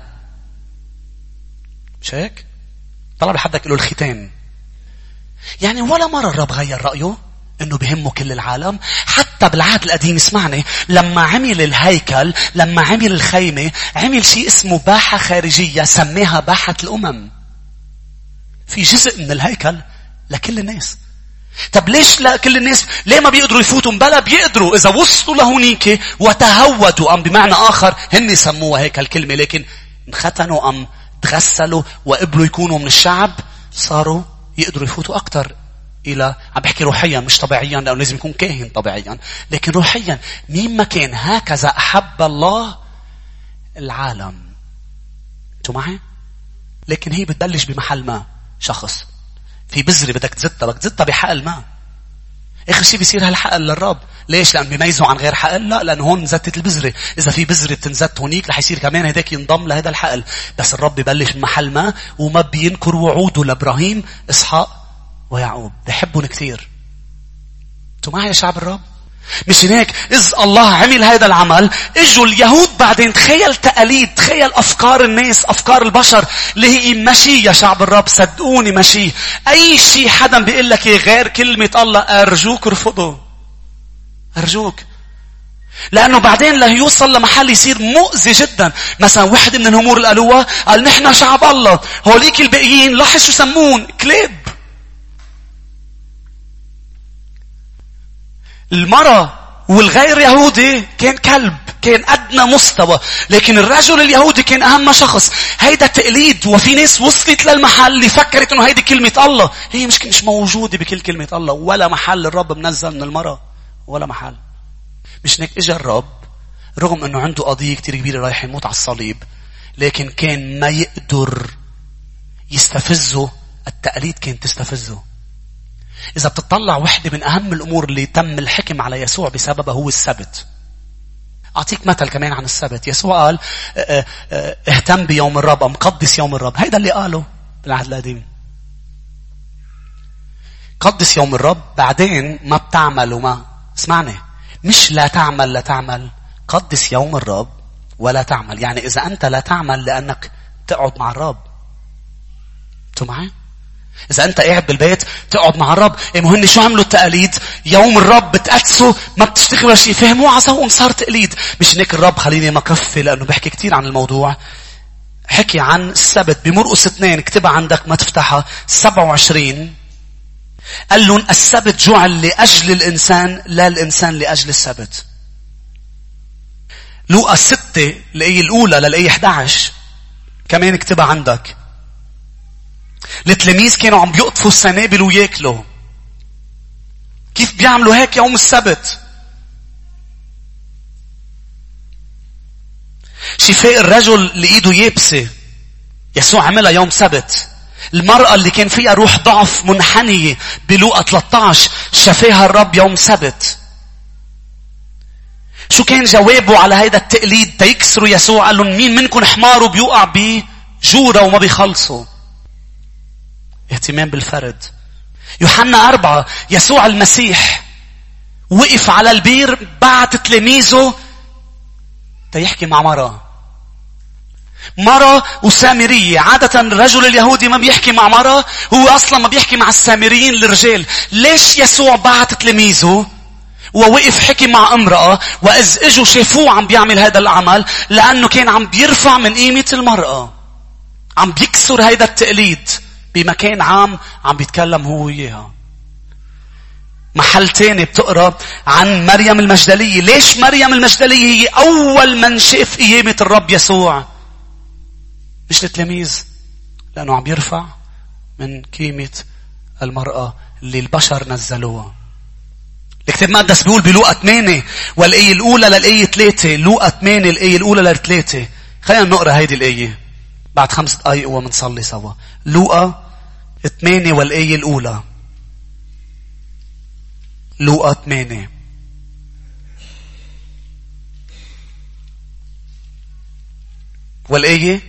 مش هيك؟ طلب لحدك له الختان. يعني ولا مرة الرب غير رأيه انه بهمه كل العالم. حتى بالعهد القديم اسمعني، لما عمل الهيكل، لما عمل الخيمة، عمل شيء اسمه باحة خارجية سميها باحة الأمم. في جزء من الهيكل لكل الناس. طب ليش لا كل الناس؟ ليه ما بيقدروا يفوتوا؟ بلا بيقدروا إذا وصلوا لهونيك وتهودوا. أم بمعنى آخر هن سموها هيك الكلمة، لكن انختنوا أم تغسلوا وقبلوا يكونوا من الشعب، صاروا يقدروا يفوتوا أكتر إلى، عم بحكي روحيا مش طبيعيا لأنه لازم يكون كاهن طبيعيا، لكن روحيا. مين ما كان هكذا أحب الله العالم. انتوا معي؟ لكن هي بتبلش بمحل ما. شخص في بذرة بدك تزتها بحقل ما. آخر شيء بيصير هالحقل للرب. ليش؟ لأن بيميزوا عن غير حقل؟ لا، لأنه هون نزتت البذرة. إذا في بذرة تنزت هونيك رح يصير كمان هداك ينضم لهذا الحقل. بس الرب بيبلش بمحل ما، وما بينكر وعوده لإبراهيم إسحاق ويعقوب. بيحبون كثير. انتوا معي يا شعب الرب؟ مش هناك إذ الله عمل هذا العمل اجوا اليهود بعدين. تخيل تقاليد، تخيل أفكار الناس، أفكار البشر اللي هي مشي يا شعب الرب. صدقوني مشي. أي شيء حدا بيقول لك غير كلمة الله أرجوك رفضه. أرجوك. لأنه بعدين لا يوصل لمحل يصير مؤذي جدا. مثلا واحد من الأمور اللي قالوها قال نحن شعب الله، هوليك الباقيين لاحظ شو سمون كلاب. المرأة والغير يهودي كان كلب، كان أدنى مستوى، لكن الرجل اليهودي كان أهم شخص. هيدا تقليد. وفي ناس وصلت للمحل اللي فكرت إنه هيدي كلمة الله. هي مش موجودة بكل كلمة الله. ولا محل الرب منزل من المرأة، ولا محل. مش هيك إجا الرب رغم إنه عنده قضية كتير كبيرة رايح يموت على الصليب، لكن كان ما يقدر يستفزه. التقليد كان تستفزه. إذا بتطلع واحدة من أهم الأمور اللي تم الحكم على يسوع بسببها هو السبت. أعطيك مثل كمان عن السبت. يسوع قال اهتم بيوم الرب، أم قدس يوم الرب. هيدا اللي قاله بالعهد القديم. قدس يوم الرب. بعدين ما بتعمل وما اسمعني، مش لا تعمل لا تعمل. قدس يوم الرب ولا تعمل. يعني إذا أنت لا تعمل لأنك تقعد مع الرب. أنتوا معي؟ إذا أنت قاعد بالبيت تقعد مع الرب. مهن شو عملوا التقاليد؟ يوم الرب بتقدسوا ما بتشتغلوا شيء. فهموا عصاهم صار تقليد. مش هيك الرب خليني ما كفي لأنه بحكي كتير عن الموضوع. حكي عن السبت بمرقس 2. اكتبها عندك ما تفتحها. 27 قال لهم السبت جعل لأجل الإنسان لا الإنسان لأجل السبت. لوقا 6 الآية الأولى للآية 11 كمان اكتبها عندك. التلاميذ كانوا عم بيقطفوا السنابل وياكلوا. كيف بيعملوا هيك يوم السبت؟ شفاء الرجل اللي ايده يابسة يسوع عملها يوم سبت. المرأة اللي كان فيها روح ضعف منحنية بلوقا 13 شفاها الرب يوم سبت. شو كان جوابه على هيدا التقليد تيكسروا يسوع؟ قال لهم مين منكم حماره بيوقع بجورة وما بيخلصوا؟ اهتمام بالفرد. يوحنا 4 يسوع المسيح وقف على البير بعت تلاميذه تيحكي مع مرة وسامرية. عادة الرجل اليهودي ما بيحكي مع مرة، هو أصلا ما بيحكي مع السامريين الرجال. ليش يسوع بعت تلاميذه ووقف حكي مع امرأة، وإذ اجوا شافوه عم بيعمل هذا العمل، لأنه كان عم بيرفع من قيمة المرأة. عم بيكسر هذا التقليد بمكان عام، عم بيتكلم هو وياها. محل تاني بتقرأ عن مريم المجدلية. ليش مريم المجدلية هي أول من شاف قيامة الرب يسوع؟ مش التلاميذ، لأنه عم يرفع من قيمة المرأة اللي البشر نزلوها. الكتاب المقدس بيقول بلوقا 8 والآية الأولى للآية 3. لوقا 8 الآية الأولى ل3. خلينا نقرأ هيدي الآية بعد 5 دقائق ومنصلي سوا. لوقا 8 والآية الأولى. لوقا 8 والآية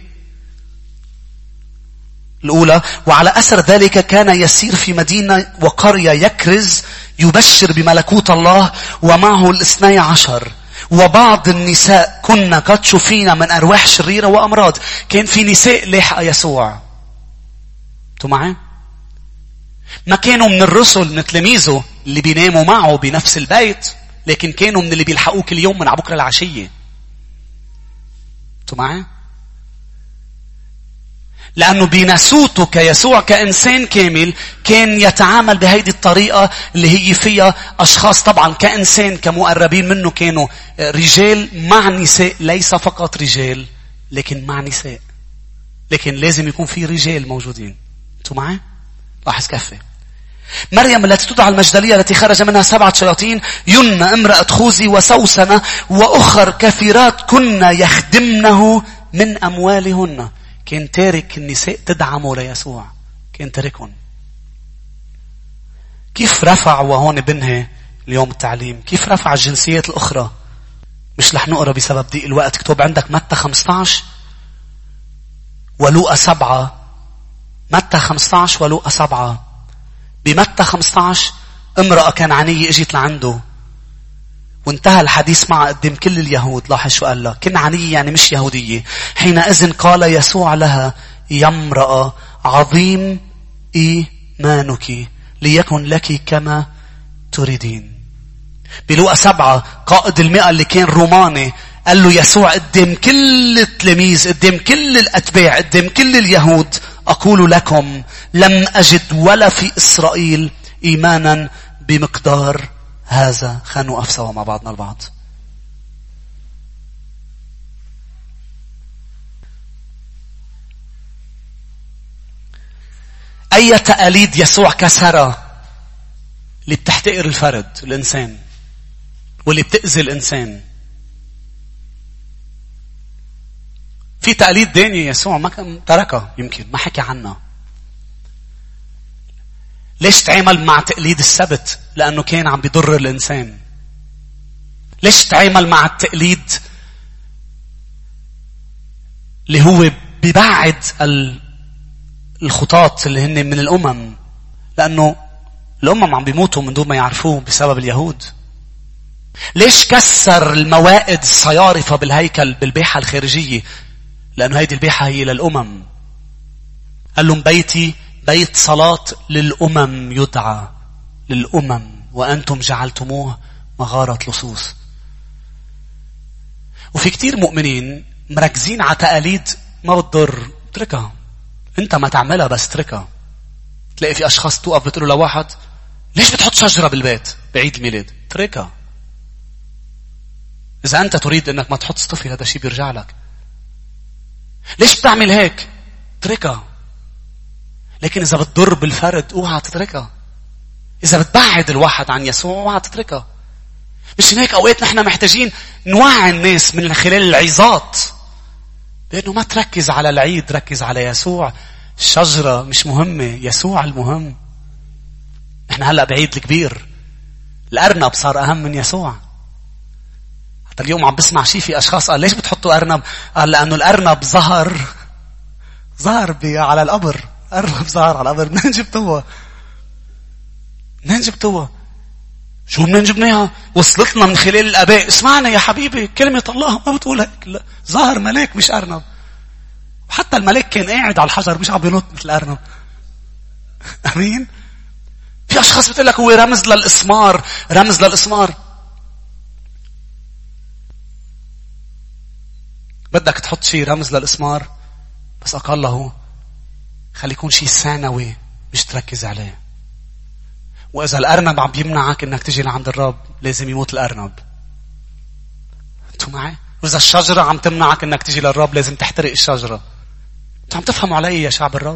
الأولى. وعلى أثر ذلك كان يسير في مدينة وقرية يكرز يبشر بملكوت الله، ومعه 12. وبعض النساء كنا قد شفينا من أرواح شريرة وأمراض. كان في نساء لاحقة يسوع. انتوا معي؟ ما كانوا من الرسل من تلاميذه اللي بيناموا معه بنفس البيت، لكن كانوا من اللي بيلحقوه كل يوم من عبكرة العشية. انتوا معي؟ لأنه بناسوته كيسوع كإنسان كامل كان يتعامل بهيدي الطريقة اللي هي فيها أشخاص طبعا كإنسان كمقربين منه كانوا رجال مع نساء، ليس فقط رجال لكن مع نساء، لكن لازم يكون في رجال موجودين. انتوا معي؟ لاحظ كفة. مريم التي تدعى المجدلية التي خرج منها 7 شياطين، يمنى امرأة خوذي وسوسنة وأخر كثيرات كنا يخدمنه من أموالهن. كان تارك النساء تدعمه ليسوع، كان تاركهم. كيف رفع، وهون بنهي اليوم التعليم، كيف رفع الجنسيات الأخرى؟ مش رح نقرأ بسبب ضيق الوقت. اكتب عندك متى 15 ولوقا 7. متى 15 ولوقا 7. بمتى 15 امرأة كنعانية اجت لعنده وانتهى الحديث معه قدام كل اليهود. لاحظ شو قال لها. كنعانية يعني مش يهودية. حينئذ قال يسوع لها: يا امرأة عظيم إيمانك، ليكن لك كما تريدين. بلوقا 7 قائد 100 اللي كان روماني قال له يسوع قدام كل التلاميذ، قدام كل الأتباع، قدام كل اليهود: أقول لكم لم أجد ولا في إسرائيل إيمانا بمقدار هذا. خلينا نوقف سوا مع بعضنا البعض. أي تقاليد يسوع كسرها اللي بتحتقر الفرد الإنسان واللي بتأذي الإنسان؟ في تقاليد دينية يسوع ما كان تركها، يمكن ما حكي عنها. ليش تعامل مع تقليد السبت؟ لأنه كان عم بيضر الإنسان. ليش تعامل مع التقليد اللي هو بيبعد الخطاط اللي هن من الأمم؟ لأنه الأمم عم بيموتوا من دون ما يعرفوه بسبب اليهود. ليش كسر الموائد الصيارفة بالهيكل بالبيحة الخارجية؟ لأنه هيدي البيحة هي للأمم. قال لهم بيتي بيت صلاة للأمم يدعى، للأمم، وأنتم جعلتموه مغارة لصوص. وفي كتير مؤمنين مركزين على تقاليد ما بتضر، اتركها. انت ما تعملها بس اتركها. تلاقي في أشخاص توقف بتقولوا لواحد: ليش بتحط شجرة بالبيت بعيد الميلاد؟ اتركها. إذا أنت تريد أنك ما تحط صطفي هذا الشيء بيرجع لك. ليش بتعمل هيك؟ اتركها. لكن إذا بتضر بالفرد اوعى تتركها. إذا بتبعد الواحد عن يسوع اوعى تتركها. مش هيك أوقات نحن محتاجين نوعي الناس من خلال العظات بأنه ما تركز على العيد، ركز على يسوع. الشجرة مش مهمة، يسوع المهم. نحن هلأ بعيد الكبير، الأرنب صار أهم من يسوع. حتى اليوم عم بسمع شيء في أشخاص قال: ليش بتحطوا أرنب؟ قال: لأنه الأرنب ظهر على القبر. أرنب ظهر على القبر. منين جبتوها؟ شو منين جبناها؟ وصلتنا من خلال الآباء. اسمعنا يا حبيبي، كلمة الله ما بتقول هيك. لا، ظهر ملاك مش أرنب. وحتى الملاك كان قاعد على الحجر مش عم بينط مثل الأرنب. أمين. في أشخاص بتقول لك هو رمز للإسمار. بدك تحط شيء رمز للإسمار، بس أقله خلي يكون شيء ثانوي مش تركز عليه. وإذا الأرنب عم بيمنعك إنك تجي لعند الرب، لازم يموت الأرنب. أنتوا معي؟ وإذا الشجرة عم تمنعك إنك تجي للرب، لازم تحترق الشجرة. أنتوا عم تفهموا علي يا شعب الرب؟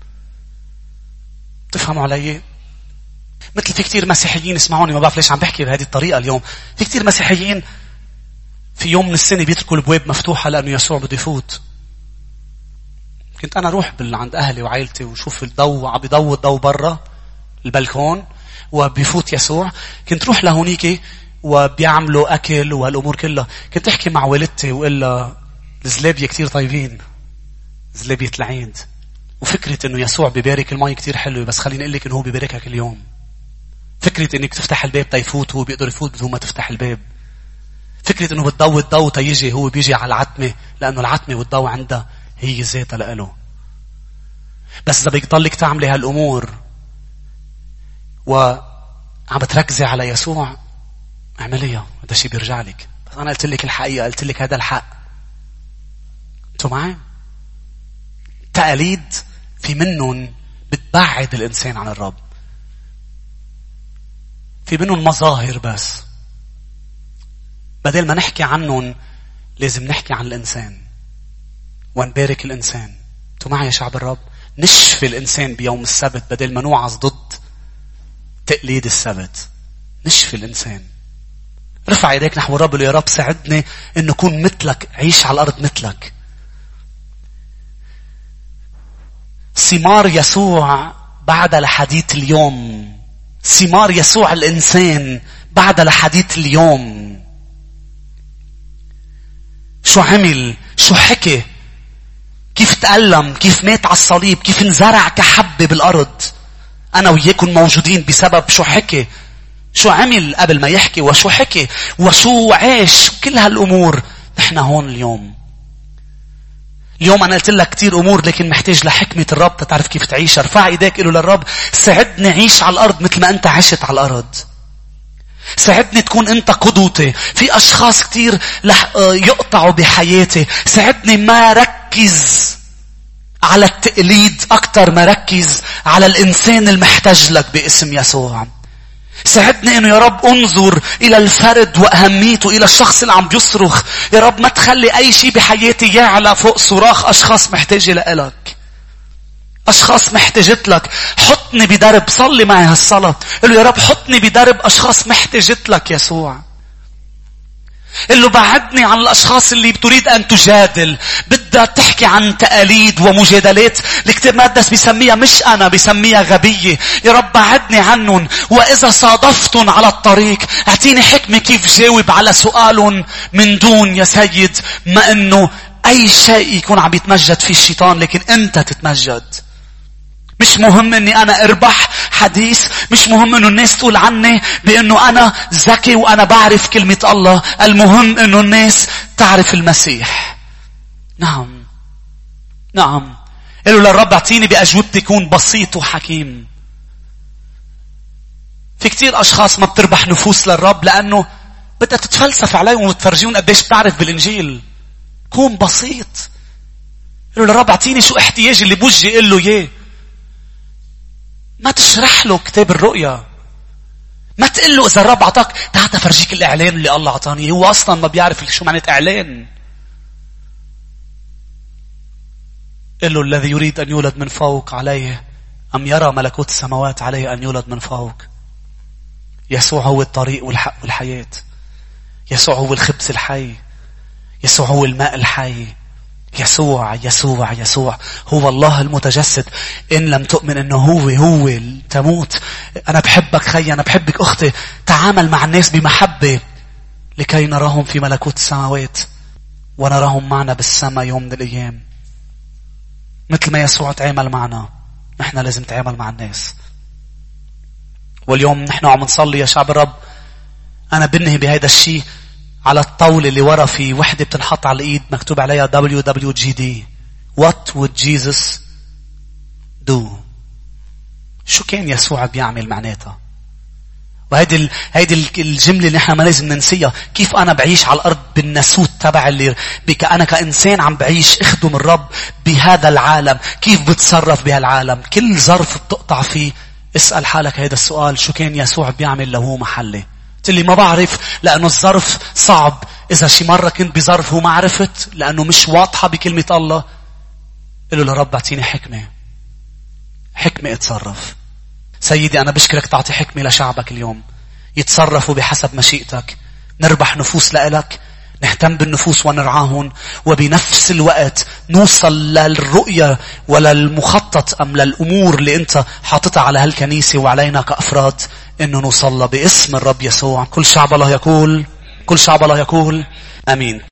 تفهموا علي؟ مثل في كتير مسيحيين، اسمعوني، ما بعرف ليش عم بحكي بهذه الطريقة اليوم. في كتير مسيحيين في يوم من السنة بيتركوا البواب مفتوحة لأنه يسوع بده يفوت. كنت أنا أروح عند أهلي وعائلتي وشوف الضوء عم بيضوي الضوء برا البلكون وبيفوت يسوع. كنت روح لهونيك وبيعملوا أكل والأمور كلها. كنت أحكي مع والدتي وإلا الزلابية كتير طيبين، زلابية العيد. وفكرة إنه يسوع بيبارك الماء كتير حلوة، بس خليني أقول لك إنه هو بيباركها كل يوم. فكرة إنك تفتح الباب تيفوت، هو بيقدر يفوت بدون ما تفتح الباب. فكرة إنه بتضوي الضوء تيجي، هو بيجي على العتمة، لأنه العتمة والضوء عندها هي ذاتها لإله. بس إذا بدك تضلك تعملي هالأمور وعم بتركزي على يسوع، اعمليها، هذا الشيء بيرجع لك. بس أنا قلت لك الحقيقة، قلت لك هذا الحق. أنتوا معي؟ تقاليد في منهم بتبعد الإنسان عن الرب. في منهم مظاهر بس. بدل ما نحكي عنهم لازم نحكي عن الإنسان ونبارك الإنسان. أنتوا معي يا شعب الرب؟ نشفي الإنسان بيوم السبت بدل ما نوعظ ضد تقليد السبت. نشفي الإنسان. رفع يديك نحو الرب، يا رب ساعدني إنه كون مثلك، عيش على الأرض مثلك. ثمار يسوع بعد لحديث اليوم. ثمار يسوع الإنسان بعد لحديث اليوم. شو عمل؟ شو حكي؟ كيف تألم؟ كيف مات على الصليب؟ كيف انزرع كحبة بالأرض؟ أنا وياكم موجودين بسبب شو حكي؟ شو عمل قبل ما يحكي؟ وشو حكي؟ وشو عاش؟ كل هالأمور نحن هون اليوم. اليوم أنا قلت لك كتير أمور، لكن محتاج لحكمة الرب تتعرف كيف تعيش. ارفع ايديك قله للرب، ساعدني عيش على الأرض مثل ما أنت عشت على الأرض. ساعدني تكون أنت قدوتي. في أشخاص كتير يقطعوا بحياتي. ساعدني ما ركز على التقليد أكتر ما ركز على الإنسان المحتاج لك باسم يسوع. ساعدني إنه يا رب أنظر إلى الفرد وأهميته، إلى الشخص اللي عم بيصرخ. يا رب ما تخلي أي شيء بحياتي يعلى فوق صراخ أشخاص محتاجة لإلك، أشخاص محتاجت لك. حطني بدرب. صلي معي هالصلاة، قل له يا رب حطني بدرب أشخاص محتاجت لك يسوع. قل له بعدني عن الأشخاص اللي بتريد أن تجادل، بدها تحكي عن تقاليد ومجادلات الكتاب المقدس بيسميها، مش أنا بيسميها غبية. يا رب بعدني عنهم. وإذا صادفتهم على الطريق اعطيني حكمة كيف جاوب على سؤالهم من دون يا سيد ما إنه أي شيء يكون عم يتمجد فيه الشيطان، لكن أنت تتمجد. مش مهم اني انا اربح حديث، مش مهم انه الناس تقول عني بانه انا ذكي وانا بعرف كلمة الله. المهم انه الناس تعرف المسيح. نعم نعم. قالوا للرب اعطيني باجوبتي كون بسيط وحكيم. في كتير اشخاص ما بتربح نفوس للرب لانه بدها تتفلسف عليهم وتفرجيهم قديش بتعرف بالانجيل. كون بسيط. قالوا للرب اعطيني شو احتياجي اللي بوجي قل له اياه. ما تشرح له كتاب الرؤيا. ما تقول له إذا الرب عطاك تعال فرجيك الإعلان اللي الله عطاني. هو أصلا ما بيعرف شو معنى إعلان. قل له الذي يريد أن يولد من فوق عليه أم يرى ملكوت السماوات عليه أن يولد من فوق. يسوع هو الطريق والحق والحياة. يسوع هو الخبز الحي. يسوع هو الماء الحي. يسوع يسوع يسوع هو الله المتجسد. إن لم تؤمن أنه هو تموت. أنا بحبك خي، أنا بحبك أختي. تعامل مع الناس بمحبة لكي نراهم في ملكوت السماوات ونراهم معنا بالسماء يوم من الأيام. مثل ما يسوع تعامل معنا نحن لازم نتعامل مع الناس. واليوم نحن عم نصلي يا شعب الرب. أنا بنهي بهذا الشيء. على الطاولة اللي ورا في وحدة بتنحط على الإيد مكتوب عليها WWJD. What would Jesus do? شو كان يسوع بيعمل معناتها؟ هيدي الجملة اللي احنا ما لازم ننسيها. كيف انا بعيش على الارض بالناسوت تبع اللي انا كانسان عم بعيش اخدم الرب بهذا العالم، كيف بتصرف بهالعالم؟ كل ظرف بتقطع فيه اسأل حالك هيدا السؤال: شو كان يسوع بيعمل لو هو محلي؟ قلت لي ما بعرف لانه الظرف صعب. اذا شي مرة كنت بظرف وما عرفت لانه مش واضحة بكلمة الله، قل له: رب اعطيني حكمة اتصرف. سيدي أنا بشكرك تعطي حكمة لشعبك اليوم يتصرفوا بحسب مشيئتك، نربح نفوس لإلك، نهتم بالنفوس ونرعاهن، وبنفس الوقت نوصل للرؤية وللمخطط أم للأمور اللي أنت حاططها على هالكنيسة وعلينا كأفراد إنه نوصل باسم الرب يسوع. كل شعب الله يقول آمين.